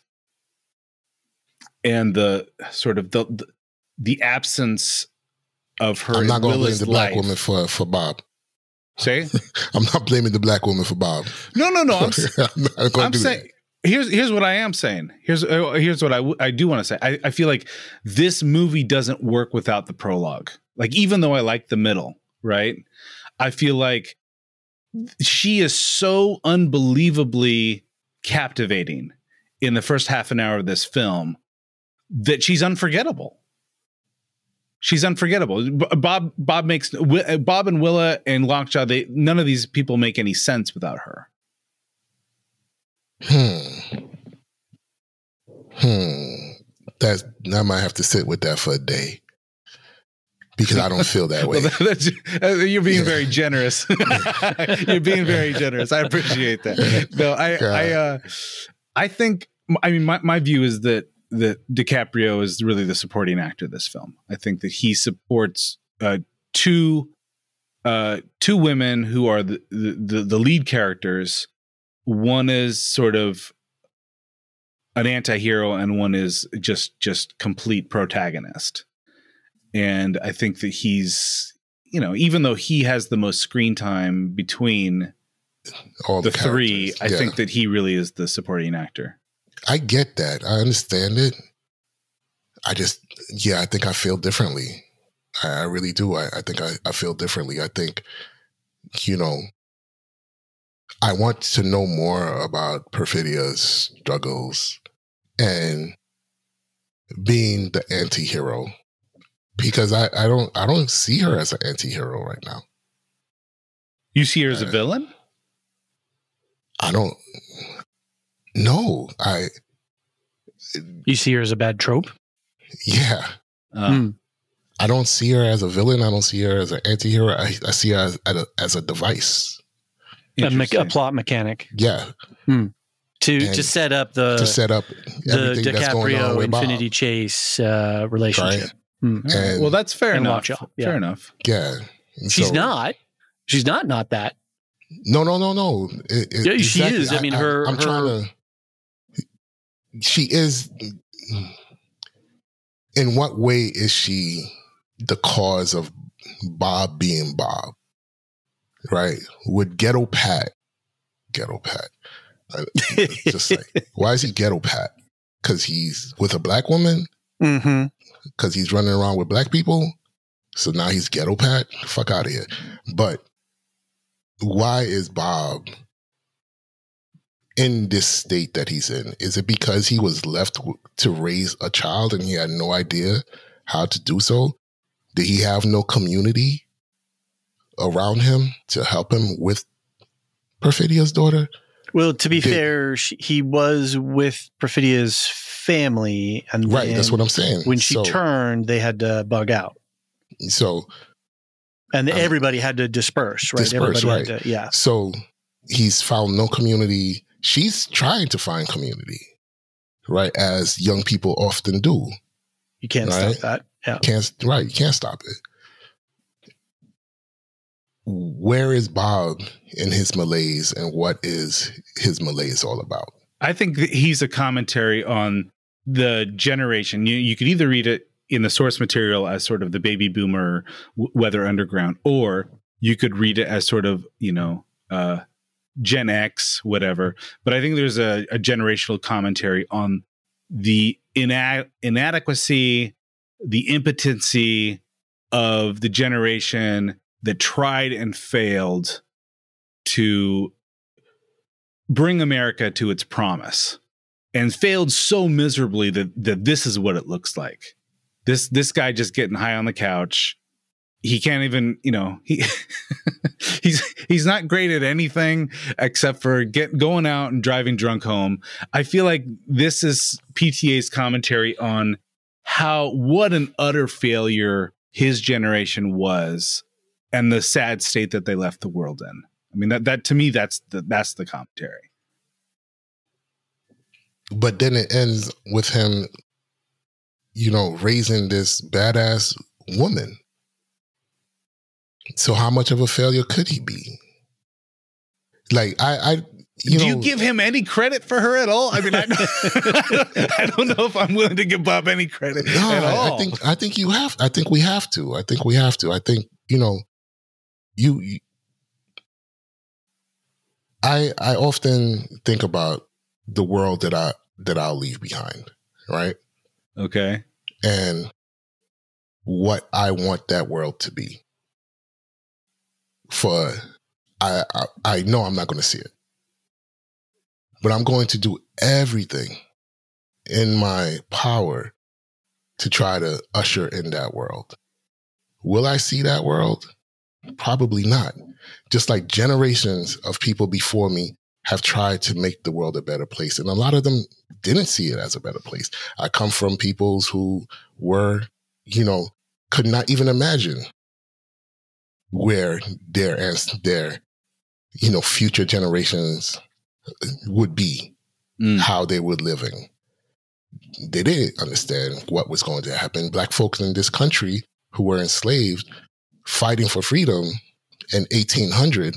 and the sort of the the, the absence of her I'm not going to blame Willa's the black life. woman for, for Bob. Say? I'm not blaming the black woman for Bob. No, no, no. I'm, s- I'm not going to I'm do saying here's here's what I am saying. Here's uh, here's what I w- I do want to say. I, I feel like this movie doesn't work without the prologue. Like, even though I like the middle, right? I feel like she is so unbelievably captivating in the first half an hour of this film that she's unforgettable. She's unforgettable. B- Bob Bob makes Wi- Bob and Willa and Lockjaw. They none of these people make any sense without her. Hmm. Hmm. That's, I might have to sit with that for a day. because I don't feel that way. Well, that's, uh, you're being yeah. very generous. You're being very generous. I appreciate that. No, I, God. I, uh, I think. I mean, my, my view is that that DiCaprio is really the supporting actor of this film. I think that he supports uh, two uh, two women who are the, the the lead characters. One is sort of an anti-hero, and one is just just complete protagonist. And I think that he's, you know, even though he has the most screen time between all the, the three, I yeah. think that he really is the supporting actor. I get that. I understand it. I just, yeah, I think I feel differently. I, I really do. I, I think I, I feel differently. I think, you know, I want to know more about Perfidia's struggles and being the anti-hero. Because I, I don't I don't see her as an anti-hero right now. You see her as a villain? I don't. No, I. You see her as a bad trope? Yeah. Uh, hmm. I don't see her as a villain. I don't see her as an anti-hero. I, I see her as, as, a, as a device. A, me- a plot mechanic. Yeah. Hmm. To and to set up the to set up the DiCaprio Infinity Bob. Chase uh, relationship. Right? Hmm. And, well, that's fair enough. Yeah. Fair enough. Yeah. She's so, not. She's not not that. No, no, no, no. It, it, yeah, she exactly. is. I mean, her. I, I'm her, trying to. She is. In what way is she the cause of Bob being Bob? Right? With Ghetto Pat, Ghetto Pat. Just like, why is he Ghetto Pat? Because he's with a black woman? Mm-hmm. Because he's running around with black people? So now he's Ghetto Pat? Fuck out of here. But why is Bob in this state that he's in? Is it because he was left to raise a child and he had no idea how to do so? Did he have no community around him to help him with Perfidia's daughter? Well, to be Did, fair, she, he was with Perfidia's family. And right, that's what I'm saying. When she so, turned, they had to bug out. So... And um, everybody had to disperse, right? Disperse, everybody right. Had to, yeah. So he's found no community. She's trying to find community, right? As young people often do. You can't right? stop that. Yeah. Can't, right. You can't stop it. Where is Bob in his malaise, and what is his malaise all about? I think that he's a commentary on the generation. You, you could either read it in the source material as sort of the baby boomer w- weather underground, or you could read it as sort of, you know, uh, Gen X, whatever. But I think there's a, a generational commentary on the ina- inadequacy, the impotency of the generation that tried and failed to bring America to its promise, and failed so miserably that, that this is what it looks like. This this guy just getting high on the couch. He can't even, you know, he he's he's not great at anything except for get going out and driving drunk home. I feel like this is P T A's commentary on how what an utter failure his generation was, and the sad state that they left the world in. I mean, that that to me, that's the that's the commentary. But then it ends with him, you know, raising this badass woman. So how much of a failure could he be? Like, I, I you do know, you give him any credit for her at all? I mean, I, I don't know if I'm willing to give Bob any credit no, at all. I think, I think you have, I think we have to. I think we have to. I think, you know, you, you I, I often think about the world that I, that I'll leave behind. Right. Okay. And what I want that world to be. For, I, I, I know I'm not going to see it, but I'm going to do everything in my power to try to usher in that world. Will I see that world? Probably not. Just like generations of people before me have tried to make the world a better place. And a lot of them didn't see it as a better place. I come from peoples who were, you know, could not even imagine where their as their you know future generations would be, mm. how they were living. They didn't understand what was going to happen. Black folks in this country who were enslaved, fighting for freedom in eighteen hundred,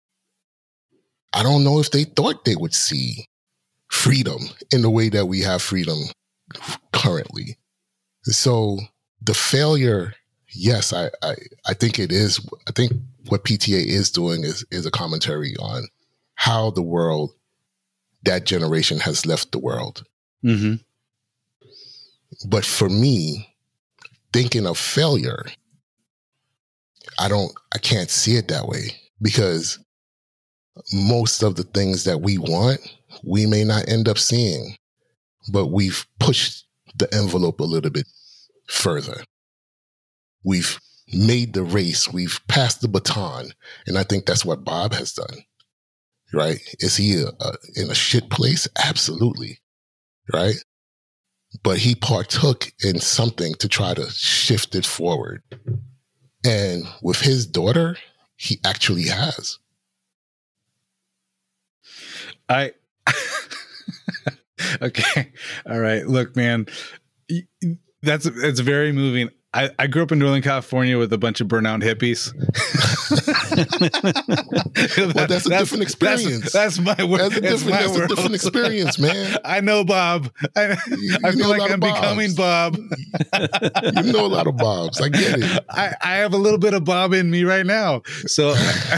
I don't know if they thought they would see freedom in the way that we have freedom currently. So the failure, yes, I, I, I think it is. I think what P T A is doing is, is a commentary on how the world, that generation has left the world. Mm-hmm. But for me, thinking of failure, I don't, I can't see it that way, because most of the things that we want, we may not end up seeing, but we've pushed the envelope a little bit further. We've made the race, we've passed the baton, and I think that's what Bob has done, right? Is he a, a, in a shit place? Absolutely, right? But he partook in something to try to shift it forward. And with his daughter, he actually has. I, okay. All right. Look, man, that's, it's very moving. I, I grew up in Northern California with a bunch of burnout hippies. Well, that's a that's, different experience. That's, that's my world. That's, a different, that's a different experience, man. I know, Bob. I, you, I you feel like I'm becoming Bob. You know a lot of Bobs. I get it. I, I have a little bit of Bob in me right now. So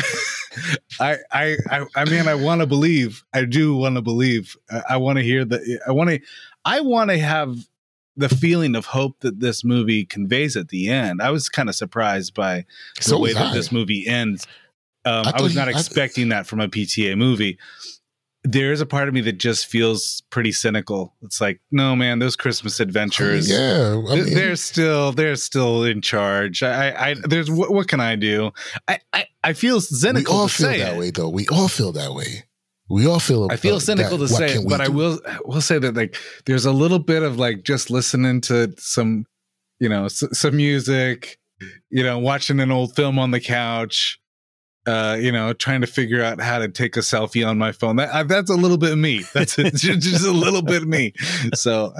I, I, I, I mean, I want to believe. I do want to believe. I, I want to hear that. I want to, I want to have the feeling of hope that this movie conveys at the end. I was kind of surprised by the so way that I. this movie ends. Um, I, I was not he, expecting I, that from a P T A movie. There's a part of me that just feels pretty cynical. It's like, no, man, those Christmas adventures, yeah, I mean, they're still they're still in charge. I, I there's what, what can I do? I, I, I feel cynical. We all to feel say that it. way, though. We all feel that way. We all feel. I feel uh, cynical that, to say it, but do? I will will say that like there's a little bit of like just listening to some, you know, s- some music, you know, watching an old film on the couch, uh, you know, trying to figure out how to take a selfie on my phone. That that's a little bit of me. That's a, just, just a little bit of me. So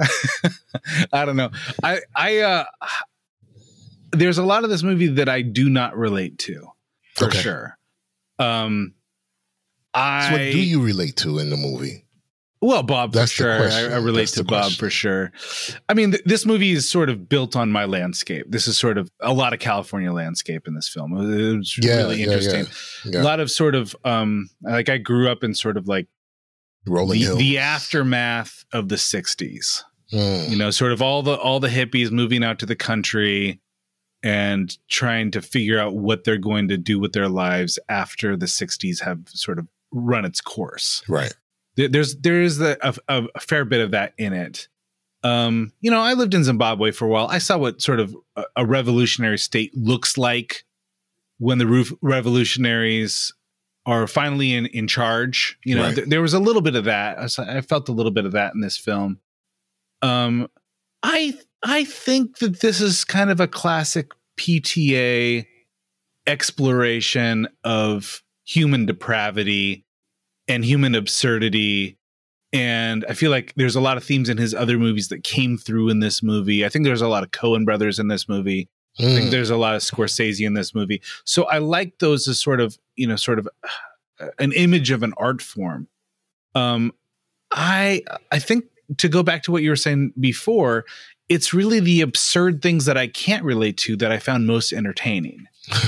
I don't know. I I uh, there's a lot of this movie that I do not relate to, for okay. sure. Um. I, so what do you relate to in the movie? Well, Bob, That's for sure. I, I relate That's to Bob for sure. I mean, th- this movie is sort of built on my landscape. This is sort of a lot of California landscape in this film. It was yeah, really yeah, interesting. Yeah, yeah. A lot of sort of, um, like I grew up in sort of like Rolling the, Hills. the aftermath of the sixties. Mm. You know, sort of all the all the hippies moving out to the country and trying to figure out what they're going to do with their lives after the sixties have sort of run its course. Right. There's there is a, a, a fair bit of that in it. Um, you know, I lived in Zimbabwe for a while. I saw what sort of a, a revolutionary state looks like when the roof revolutionaries are finally in, in charge. You know, right. th- there was a little bit of that. I, saw, I felt a little bit of that in this film. Um, I I think that this is kind of a classic P T A exploration of human depravity and human absurdity. And I feel like there's a lot of themes in his other movies that came through in this movie. I think there's a lot of Coen brothers in this movie. Mm. I think there's a lot of Scorsese in this movie. So I like those as sort of, you know, sort of uh, an image of an art form. Um, I, I think to go back to what you were saying before, it's really the absurd things that I can't relate to that I found most entertaining.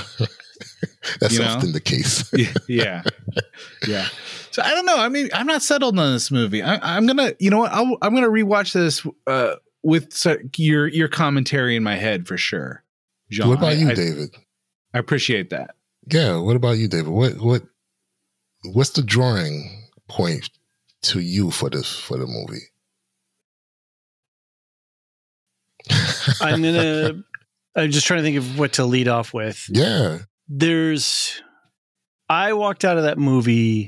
That's you know? often the case. yeah. Yeah. So I don't know. I mean, I'm not settled on this movie. I, I'm going to, you know what? I'll, I'm going to rewatch this uh, with so, your, your commentary in my head for sure. Jean, what about I, you, I, David? I appreciate that. Yeah. What about you, David? What, what, what's the drawing point to you for this, for the movie? I'm going to, I'm just trying to think of what to lead off with. Yeah. There's, I walked out of that movie,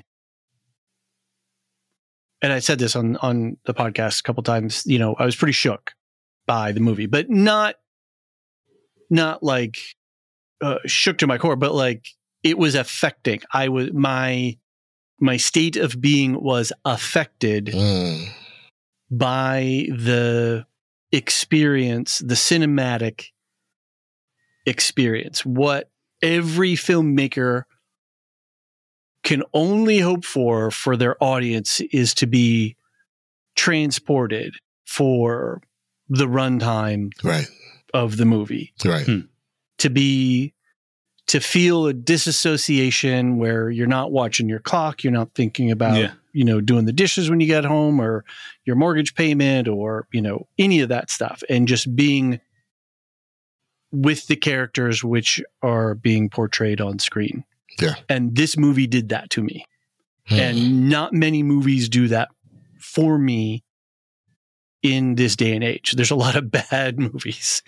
and I said this on, on the podcast a couple times, you know, I was pretty shook by the movie, but not not like uh, shook to my core, but like it was affecting. I was my my state of being was affected Mm. by the experience, the cinematic experience. What every filmmaker can only hope for for their audience is to be transported for the runtime Right. of the movie. Right. Hmm. To be, to feel a disassociation where you're not watching your clock, you're not thinking about, Yeah. you know, doing the dishes when you get home or your mortgage payment or, you know, any of that stuff, and just being with the characters which are being portrayed on screen. Yeah. And this movie did that to me. Hmm. And not many movies do that for me in this day and age. There's a lot of bad movies.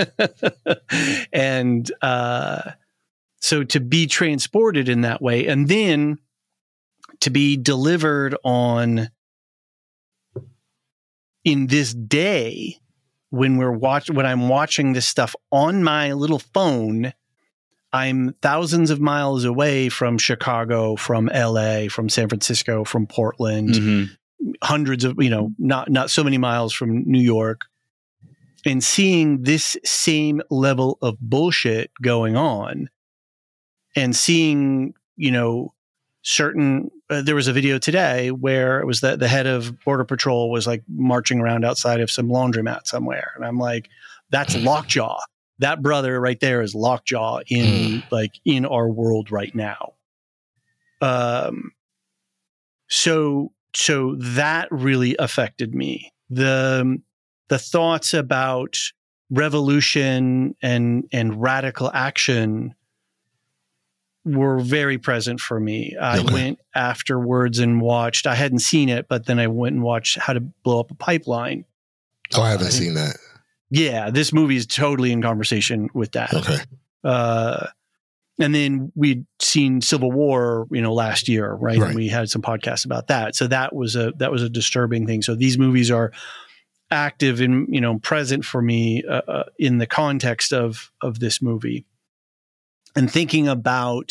And uh, so to be transported in that way, and then to be delivered on in this day when we're watch when I'm watching this stuff on my little phone. I'm thousands of miles away from Chicago, from L A, from San Francisco, from Portland, Mm-hmm. hundreds of, you know, not, not so many miles from New York, and seeing this same level of bullshit going on, and seeing, you know, certain, uh, there was a video today where it was that the head of Border Patrol was like marching around outside of some laundromat somewhere. And I'm like, that's Lockjaw. That brother right there is Lockjaw in like in our world right now. Um, so, so that really affected me. The, the thoughts about revolution and, and radical action were very present for me. I Okay. went afterwards and watched, I hadn't seen it, but then I went and watched How to Blow Up a Pipeline. Oh, I haven't I think- seen that. Yeah, this movie is totally in conversation with that. Okay. Uh, and then we'd seen Civil War, you know, last year, right? Right. And we had some podcasts about that. So that was a that was a disturbing thing. So these movies are active and, you know, present for me uh, uh, in the context of of this movie, and thinking about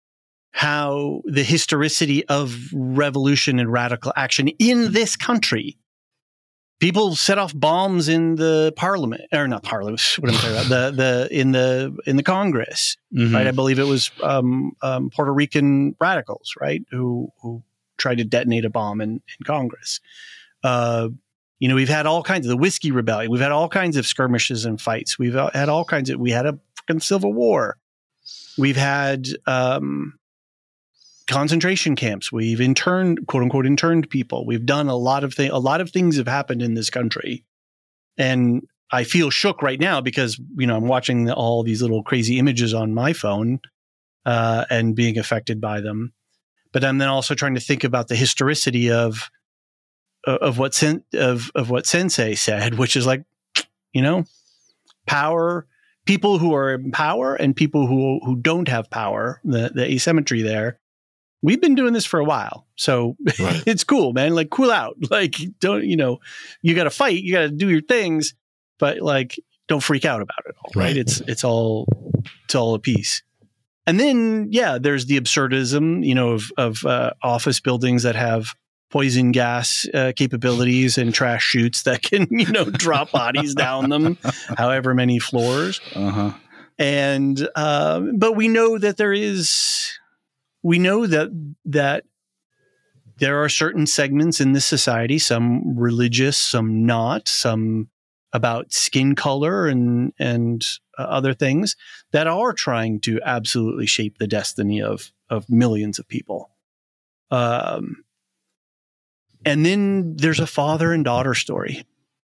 how the historicity of revolution and radical action in this country. People set off bombs in the parliament, or not parliament. What am I talking about? The the in the in the Congress, Mm-hmm. right? I believe it was um, um, Puerto Rican radicals, right, who who tried to detonate a bomb in, in Congress. Uh, you know, we've had all kinds of the Whiskey Rebellion. We've had all kinds of skirmishes and fights. We've had all kinds of. We had a freaking civil war. We've had um, concentration camps. We've interned, quote unquote, interned people. We've done a lot of things. A lot of things have happened in this country, and I feel shook right now because, you know, I'm watching the, all these little crazy images on my phone uh, and being affected by them. But I'm then also trying to think about the historicity of of what sen- of of what Sensei said, which is like, you know, power. People who are in power and people who who don't have power. The the asymmetry there. We've been doing this for a while, so Right. it's cool, man. Like, cool out. Like, don't, you know, you got to fight, you got to do your things, but like, don't freak out about it all, right? Right. It's, it's all, it's all a piece. And then, yeah, there's the absurdism, you know, of, of uh, office buildings that have poison gas uh, capabilities and trash chutes that can, you know, drop bodies down them, however many floors. Uh-huh. And, um, but we know that there is, we know that, that there are certain segments in this society, some religious, some not, some about skin color and, and uh, other things that are trying to absolutely shape the destiny of, of millions of people. Um, and then there's a father and daughter story.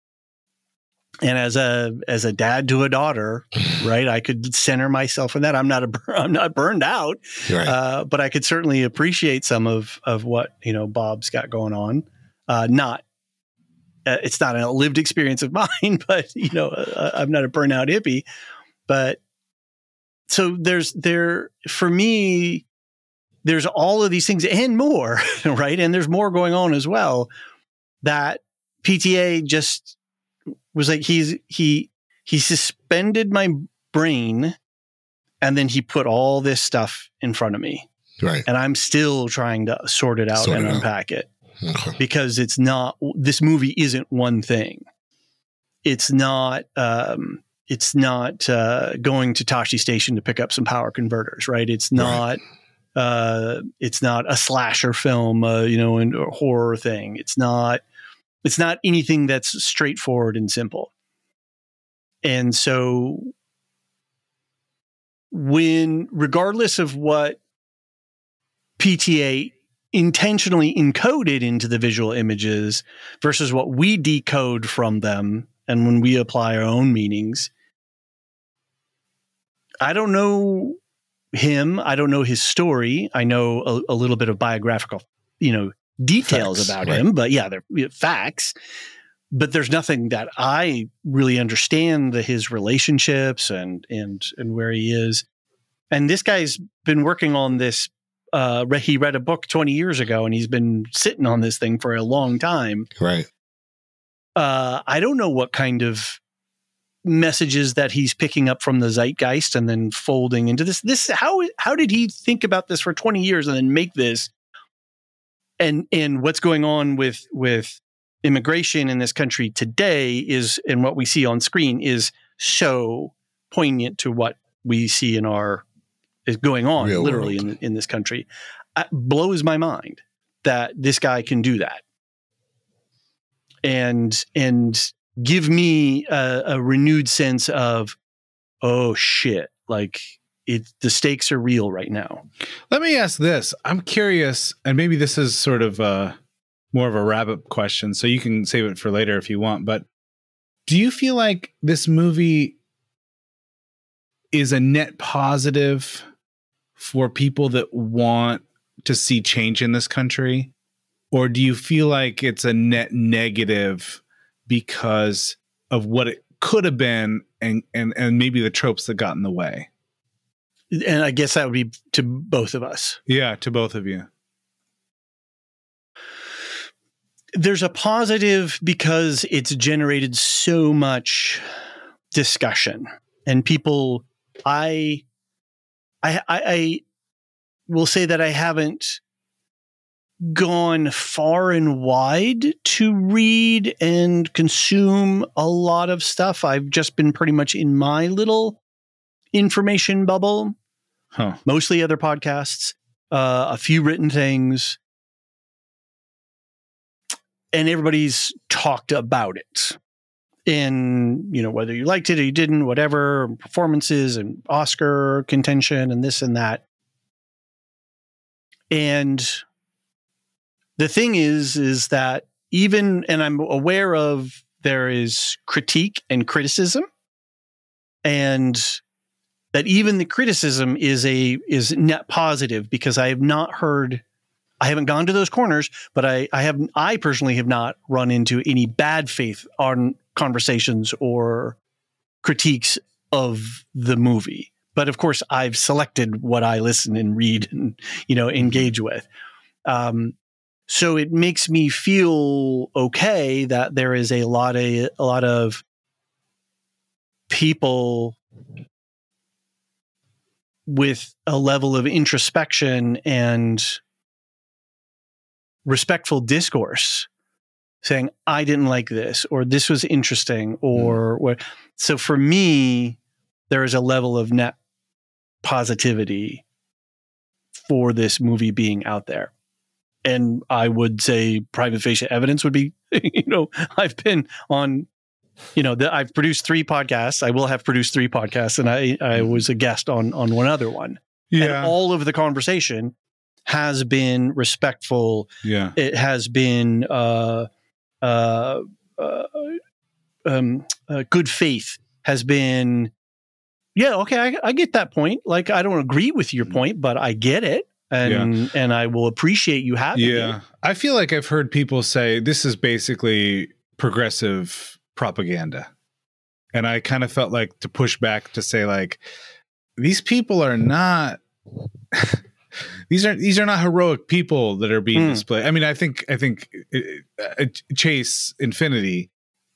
And as a as a dad to a daughter, right, I could center myself in that. I'm not a I'm not burned out, Right. uh, but I could certainly appreciate some of of what, you know, Bob's got going on. Uh, not uh, it's not a lived experience of mine, but you know, uh, I'm not a burnout hippie. But so there's there for me, there's all of these things and more, right? And there's more going on as well. That P T A just was like, he's he he suspended my brain, and then he put all this stuff in front of me. Right. And I'm still trying to sort it out Sort and it out. unpack it. Okay. Because it's not, this movie isn't one thing. It's not, um, it's not uh, going to Tashi Station to pick up some power converters, right? It's not, right. uh, it's not a slasher film, uh, you know, and a horror thing. It's not, it's not anything that's straightforward and simple. And so when, regardless of what P T A intentionally encoded into the visual images versus what we decode from them, and when we apply our own meanings, I don't know him. I don't know his story. I know a, a little bit of biographical, you know, details Facts, about right. him, but yeah, they're facts. But there's nothing that I really understand the, his relationships and and and where he is. And this guy's been working on this. Uh, he read a book twenty years ago, and he's been sitting on this thing for a long time. Right. Uh, I don't know what kind of messages that he's picking up from the zeitgeist and then folding into this. This how how did he think about this for twenty years and then make this? And and what's going on with with immigration in this country today is, and what we see on screen is so poignant to what we see in our is going on Real literally in, in this country. It blows my mind that this guy can do that and and give me a, a renewed sense of, oh shit, like it the stakes are real right now. Let me ask this. I'm curious, and maybe this is sort of a more of a wrap-up question, so you can save it for later if you want, but do you feel like this movie is a net positive for people that want to see change in this country? Or do you feel like it's a net negative because of what it could have been and, and, and maybe the tropes that got in the way? And I guess that would be to both of us. Yeah, to both of you. There's a positive because it's generated so much discussion and people, I, I, I, I will say that I haven't gone far and wide to read and consume a lot of stuff. I've just been pretty much in my little information bubble, huh. Mostly other podcasts, uh, a few written things, and everybody's talked about it. And, you know, whether you liked it or you didn't, whatever, performances and Oscar contention and this and that. And the thing is, is that even, and I'm aware of there is critique and criticism, and that even the criticism is a, is net positive because I have not heard, I haven't gone to those corners, but I, I have, I personally have not run into any bad faith on conversations or critiques of the movie. But of course, I've selected what I listen and read and, you know, engage with. Um, so it makes me feel okay that there is a lot of, a lot of people with a level of introspection and respectful discourse saying, I didn't like this, or this was interesting, or mm. what. So for me, there is a level of net positivity for this movie being out there. And I would say prima facie evidence would be, you know, I've been on, you know, the, I've produced three podcasts. I will have produced three podcasts, and I, I was a guest on, on one other one. Yeah. And all of the conversation has been respectful. Yeah. It has been, uh, uh, uh, um, uh, good faith has been, yeah, okay, I, I get that point. Like, I don't agree with your point, but I get it. And, yeah. and I will appreciate you having yeah. it. I feel like I've heard people say this is basically progressive propaganda. And I kind of felt like to push back to say, like, these people are not, these are, these are not heroic people that are being mm. displayed. I mean, I think, I think uh, Chase Infinity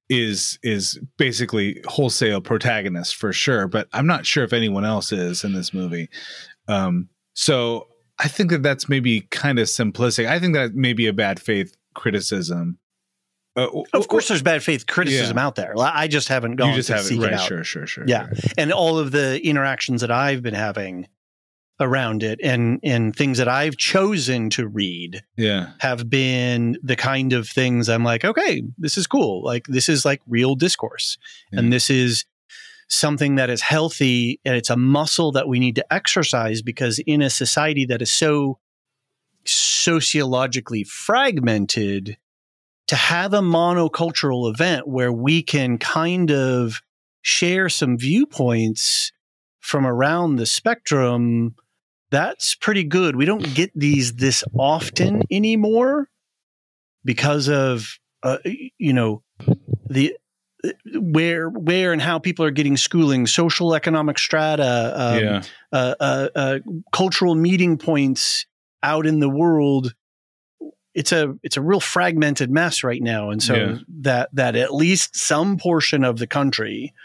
is is basically wholesale protagonist for sure, but I'm not sure if anyone else is in this movie. Um, so I think that that's maybe kind of simplistic. I think that may be a bad faith criticism. Uh, of course, there's bad faith criticism yeah. out there. I just haven't gone you just to haven't, seek right, it out. Sure, sure, sure. Yeah, sure. and all of the interactions that I've been having around it, and and things that I've chosen to read, yeah, have been the kind of things I'm like, okay, this is cool. Like this is like real discourse, yeah. and this is something that is healthy, and it's a muscle that we need to exercise, because in a society that is so sociologically fragmented, to have a monocultural event where we can kind of share some viewpoints from around the spectrum, that's pretty good. We don't get these this often anymore because of, uh, you know, the where where and how people are getting schooling, social economic strata, um, yeah. uh, uh, uh, cultural meeting points out in the world. It's a it's a real fragmented mess right now, and so yeah. that that at least some portion of the country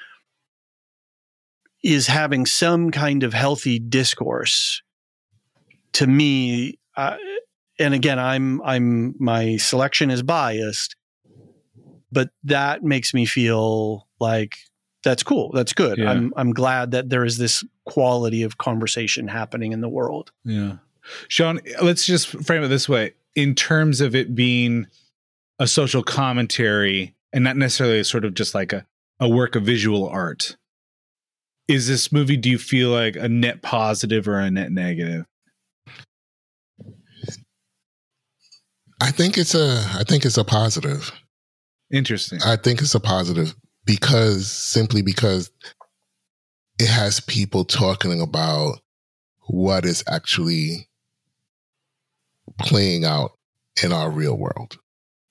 is having some kind of healthy discourse. To me, uh, and again, I'm I'm my selection is biased, but that makes me feel like that's cool. That's good. Yeah. I'm I'm glad that there is this quality of conversation happening in the world. Yeah, Sean, let's just frame it this way. In terms of it being a social commentary and not necessarily sort of just like a, a work of visual art, is this movie, do you feel like a net positive or a net negative? I think it's a I think it's a positive. Interesting. I think it's a positive because simply because it has people talking about what is actually playing out in our real world.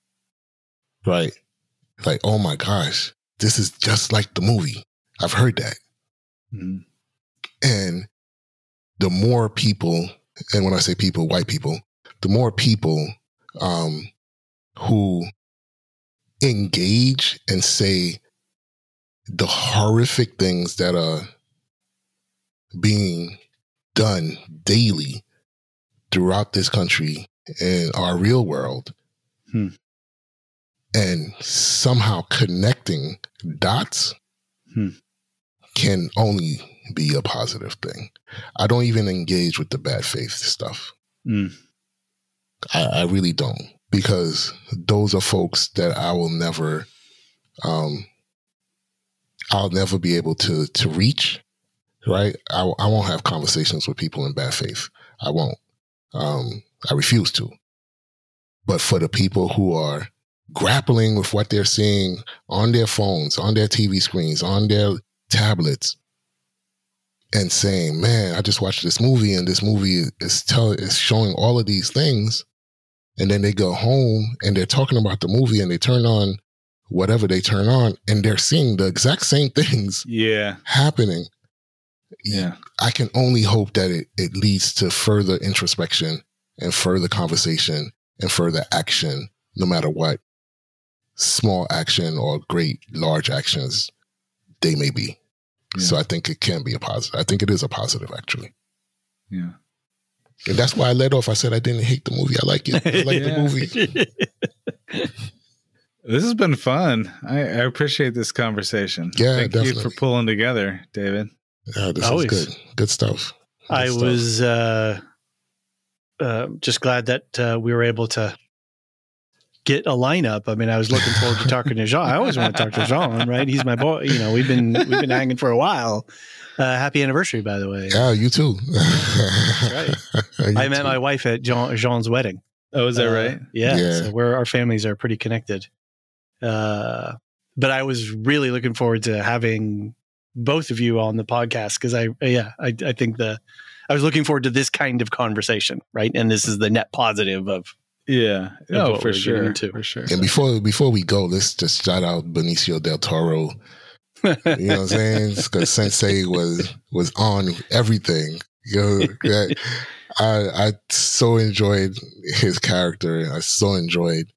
Right? Like, oh my gosh, this is just like the movie. I've heard that. Mm-hmm. And the more people, and when I say people, white people, the more people um, who engage and say the horrific things that are being done daily throughout this country and our real world, hmm. and somehow connecting dots hmm. can only be a positive thing. I don't even engage with the bad faith stuff. Mm. I, I really don't, because those are folks that I will never, um, I'll never be able to to reach. Right? I, I won't have conversations with people in bad faith. I won't. Um, I refuse to. But for the people who are grappling with what they're seeing on their phones, on their T V screens, on their tablets, and saying, man, I just watched this movie and this movie is tell is showing all of these things. And then they go home and they're talking about the movie and they turn on whatever they turn on and they're seeing the exact same things yeah. happening. Yeah. I can only hope that it, it leads to further introspection and further conversation and further action, no matter what small action or great large actions they may be. Yeah. So I think it can be a positive. I think it is a positive, actually. Yeah. And that's why I led off. I said I didn't hate the movie. I like it. I like yeah. the movie. This has been fun. I, I appreciate this conversation. Yeah, Thank definitely. you for pulling together, David. Yeah, this Always. is good. Good stuff. Good I stuff. was uh, uh, just glad that uh, we were able to get a lineup. I mean, I was looking forward to talking to Jean. I always want to talk to Jean, right? He's my boy. You know, we've been we've been hanging for a while. Uh, happy anniversary, by the way. Yeah, you too. That's right. You I met too. my wife at Jean, Jean's wedding. Oh, is that Uh, right? Yeah. Yeah. So we're, our families are pretty connected. Uh, but I was really looking forward to having both of you on the podcast because I, yeah, I, I think the, I was looking forward to this kind of conversation, right? And this is the net positive of, Yeah. of Oh, what for we're sure. getting into. For sure. And before before we go, let's just shout out Benicio del Toro. You know what I'm saying? Because Sensei was was on everything. You know, that- I I so enjoyed his character. I so enjoyed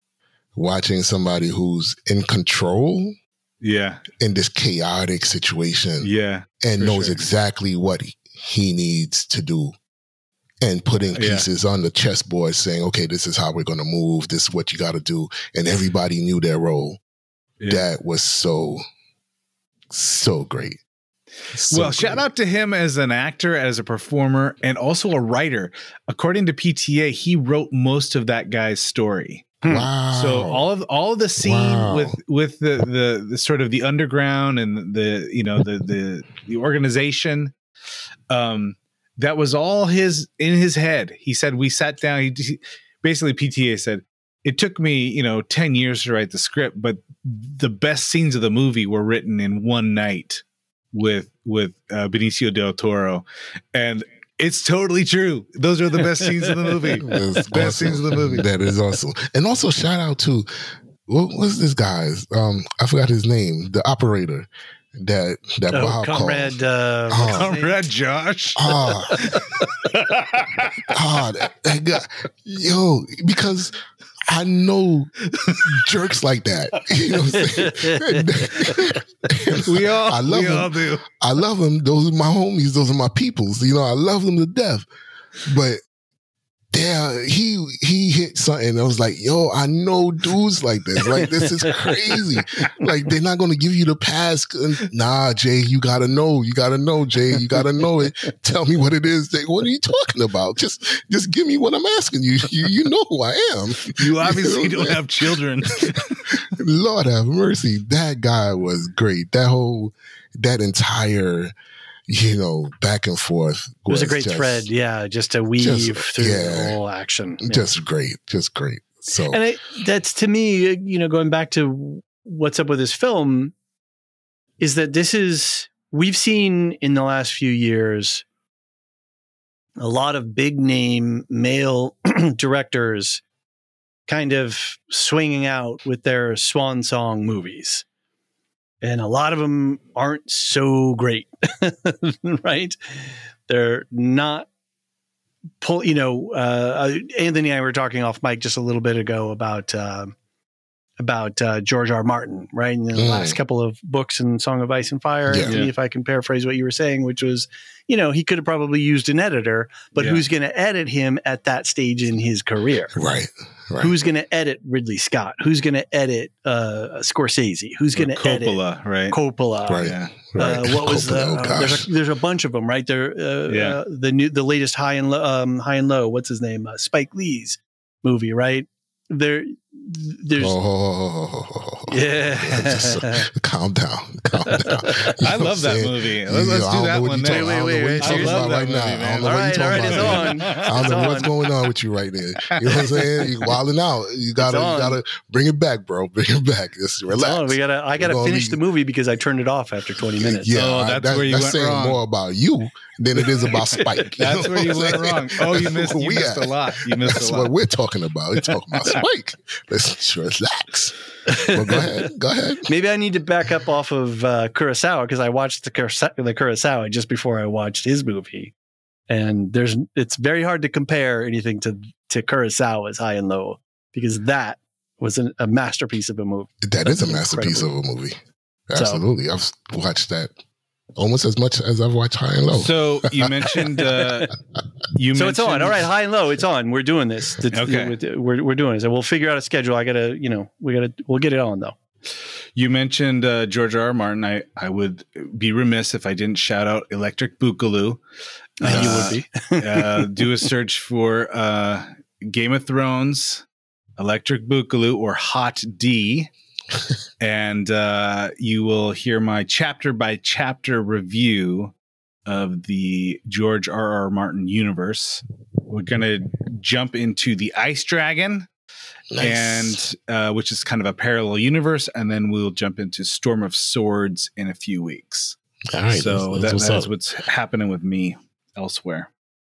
watching somebody who's in control Yeah. in this chaotic situation Yeah. and for knows sure. exactly what he, he needs to do and putting Yeah. pieces on the chessboard saying, okay, this is how we're going to move. This is what you got to do. And everybody knew their role. Yeah. That was so, so great. So well, shout great. out to him as an actor, as a performer, and also a writer. According to P T A, he wrote most of that guy's story. Wow. So all of all of the scene Wow. with with the, the the sort of the underground and the you know the the the organization, um, that was all his in his head. He said we sat down. He, he basically P T A said it took me you know ten years to write the script, but the best scenes of the movie were written in one night with with uh, Benicio del Toro, and it's totally true. Those are the best scenes in the movie. That's Best awesome. scenes of the movie. That is awesome. And also shout out to what was this guy's? Um, I forgot his name. The operator that that Oh, Bob Comrade, called. uh, Oh. what's his name? Comrade Josh. Ah, ah, that, that guy, yo, because I know jerks like that. You know what I'm saying? We all, I love we him. all do. I love them. Those are my homies. Those are my peoples. You know, I love them to death. But yeah, he he hit something. I was like, yo, I know dudes like this. Like, this is crazy. Like, they're not going to give you the pass. Nah, Jay, you got to know. You got to know, Jay. You got to know it. Tell me what it is. Jay. What are you talking about? Just just give me what I'm asking you. You, you know who I am. You obviously You know what I'm don't saying? have children. Lord have mercy. That guy was great. That whole, that entire, you know, back and forth. It was a great just, thread, yeah, just to weave just- through yeah. the whole action. Yeah. Just great. Just great. So, And it, that's to me, you know, going back to what's up with this film, is that this is, we've seen in the last few years a lot of big name male directors kind of swinging out with their swan song movies. And a lot of them aren't so great, right? They're not pull, you know, uh, Anthony and I were talking off mic just a little bit ago about, uh, about uh, George R. R. Martin, right? In the Mm. last couple of books in Song of Ice and Fire, Yeah. Anthony, Yeah. if I can paraphrase what you were saying, which was, you know, he could have probably used an editor, but Yeah. who's going to edit him at that stage in his career? right. Right. Who's going to edit Ridley Scott? Who's going to edit uh, Scorsese? Who's going to edit Coppola, right? Coppola? Right. Yeah. right. Uh, what was Coppola, the? oh, uh, gosh. there's, a, there's a bunch of them, right? There, uh, Yeah. uh, the new, the latest High and Low, um, High and Low. What's his name? Uh, Spike Lee's movie, right? There, there's Oh, yeah. Just, uh, calm down. Calm down. You I know what love I'm that saying? movie. You Let's, know, let's I do don't that know what one you next. talking- I don't know Wait, what wait, you're talking wait. about I right love now. that movie, I don't know man. what Alright, you're alright, talking it's about. on. I don't It's know what's on. going on with you right there. You know what I'm saying? You're wilding out. You gotta, It's you on. gotta bring it back, bro. Bring it back. Just It's relax. on. We gotta. I gotta We're gonna finish leave. the movie because I turned it off after twenty minutes. Yeah, Oh, I- that's that- where you that's went saying wrong. more about you than it is about Spike. That's know where you what I'm went saying? wrong. Oh, you missed, Where you we missed at? a lot. You missed That's a what lot. we're talking about. We're talking about Spike. Let's relax. Well, go ahead. Go ahead. Maybe I need to back up off of uh, Kurosawa because I watched the Kurosawa, the Kurosawa just before I watched his movie, and there's it's very hard to compare anything to to Kurosawa's High and Low because that was an, a masterpiece of a movie. That is a That's masterpiece incredible. of a movie. So- Absolutely. I've watched that almost as much as I've watched High and Low. So you mentioned uh, you So mentioned, it's on. All right, High and Low, it's on. We're doing this. The- Okay. we're we're doing it. So we'll figure out a schedule. I gotta, you know, we gotta, we'll get it on though. You mentioned uh, George R. R. Martin. I, I would be remiss if I didn't shout out Electric Boogaloo. you Uh, would be. uh, do a search for uh, Game of Thrones, Electric Boogaloo, or Hot D, and uh, you will hear my chapter by chapter review of the George R. R. Martin universe. We're gonna jump into the Ice Dragon, Nice. and uh, which is kind of a parallel universe, and then we'll jump into Storm of Swords in a few weeks. All right. so that's- that, that's that's what's what's happening with me elsewhere.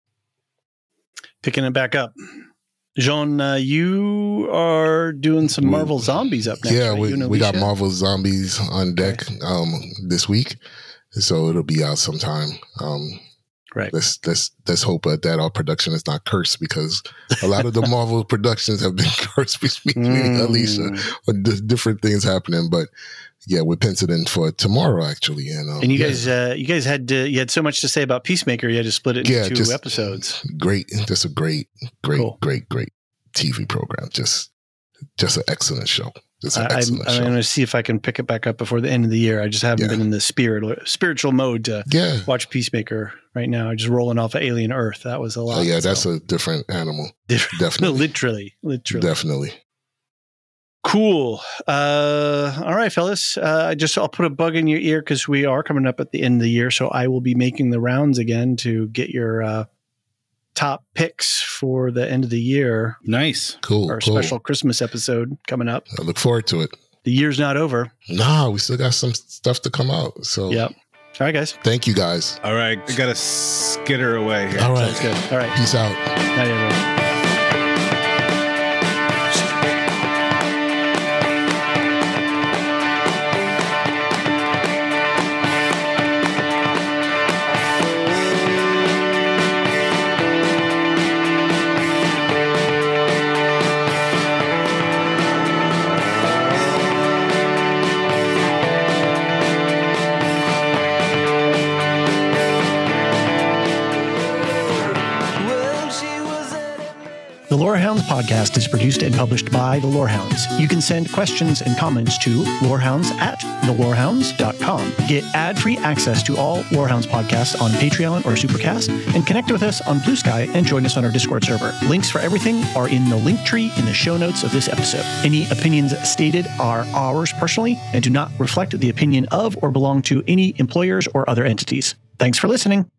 Picking it back up. Jean, uh, you are doing some Marvel Zombies up next. yeah, right? we, You and we got Alicia? Marvel Zombies on deck um, this week. So it'll be out sometime. Um, Right. Let's let's let's hope uh, that our production is not cursed, because a lot of the Marvel productions have been cursed between Mm. Alicia, or d- different things happening. But yeah, we're penciled in for tomorrow actually, and um, And you yeah, guys, uh, you guys had to, you had so much to say about Peacemaker. You had to split it into Yeah, two just- episodes. great, just a great, great, Cool. great, great T V program. Just just an excellent show. Just an I, I'm, excellent I'm show. going to see if I can pick it back up before the end of the year. I just haven't Yeah. been in the spirit, spiritual mode to Yeah. watch Peacemaker right now. I'm just rolling off of Alien Earth. That was a lot. Oh yeah, that's so. a different animal. Different- Definitely. literally, literally. Definitely. Cool. Uh, all right, fellas. Uh, I just I'll put a bug in your ear because we are coming up at the end of the year, so I will be making the rounds again to get your uh, top picks for the end of the year. Nice. Cool. Our cool. special Christmas episode coming up. I look forward to it. The year's not over. Nah, we still got some stuff to come out. So Yep. All right, guys. thank you guys. All right. I got to skitter away here. All right. Sounds good. All right. Peace out. Night, everyone. The Lorehounds podcast is produced and published by the Lorehounds. You can send questions and comments to lorehounds at the lorehounds dot com. Get ad-free access to all Lorehounds podcasts on Patreon or Supercast, and connect with us on Blue Sky and join us on our Discord server. Links for everything are in the link tree in the show notes of this episode. Any opinions stated are ours personally and do not reflect the opinion of or belong to any employers or other entities. Thanks for listening.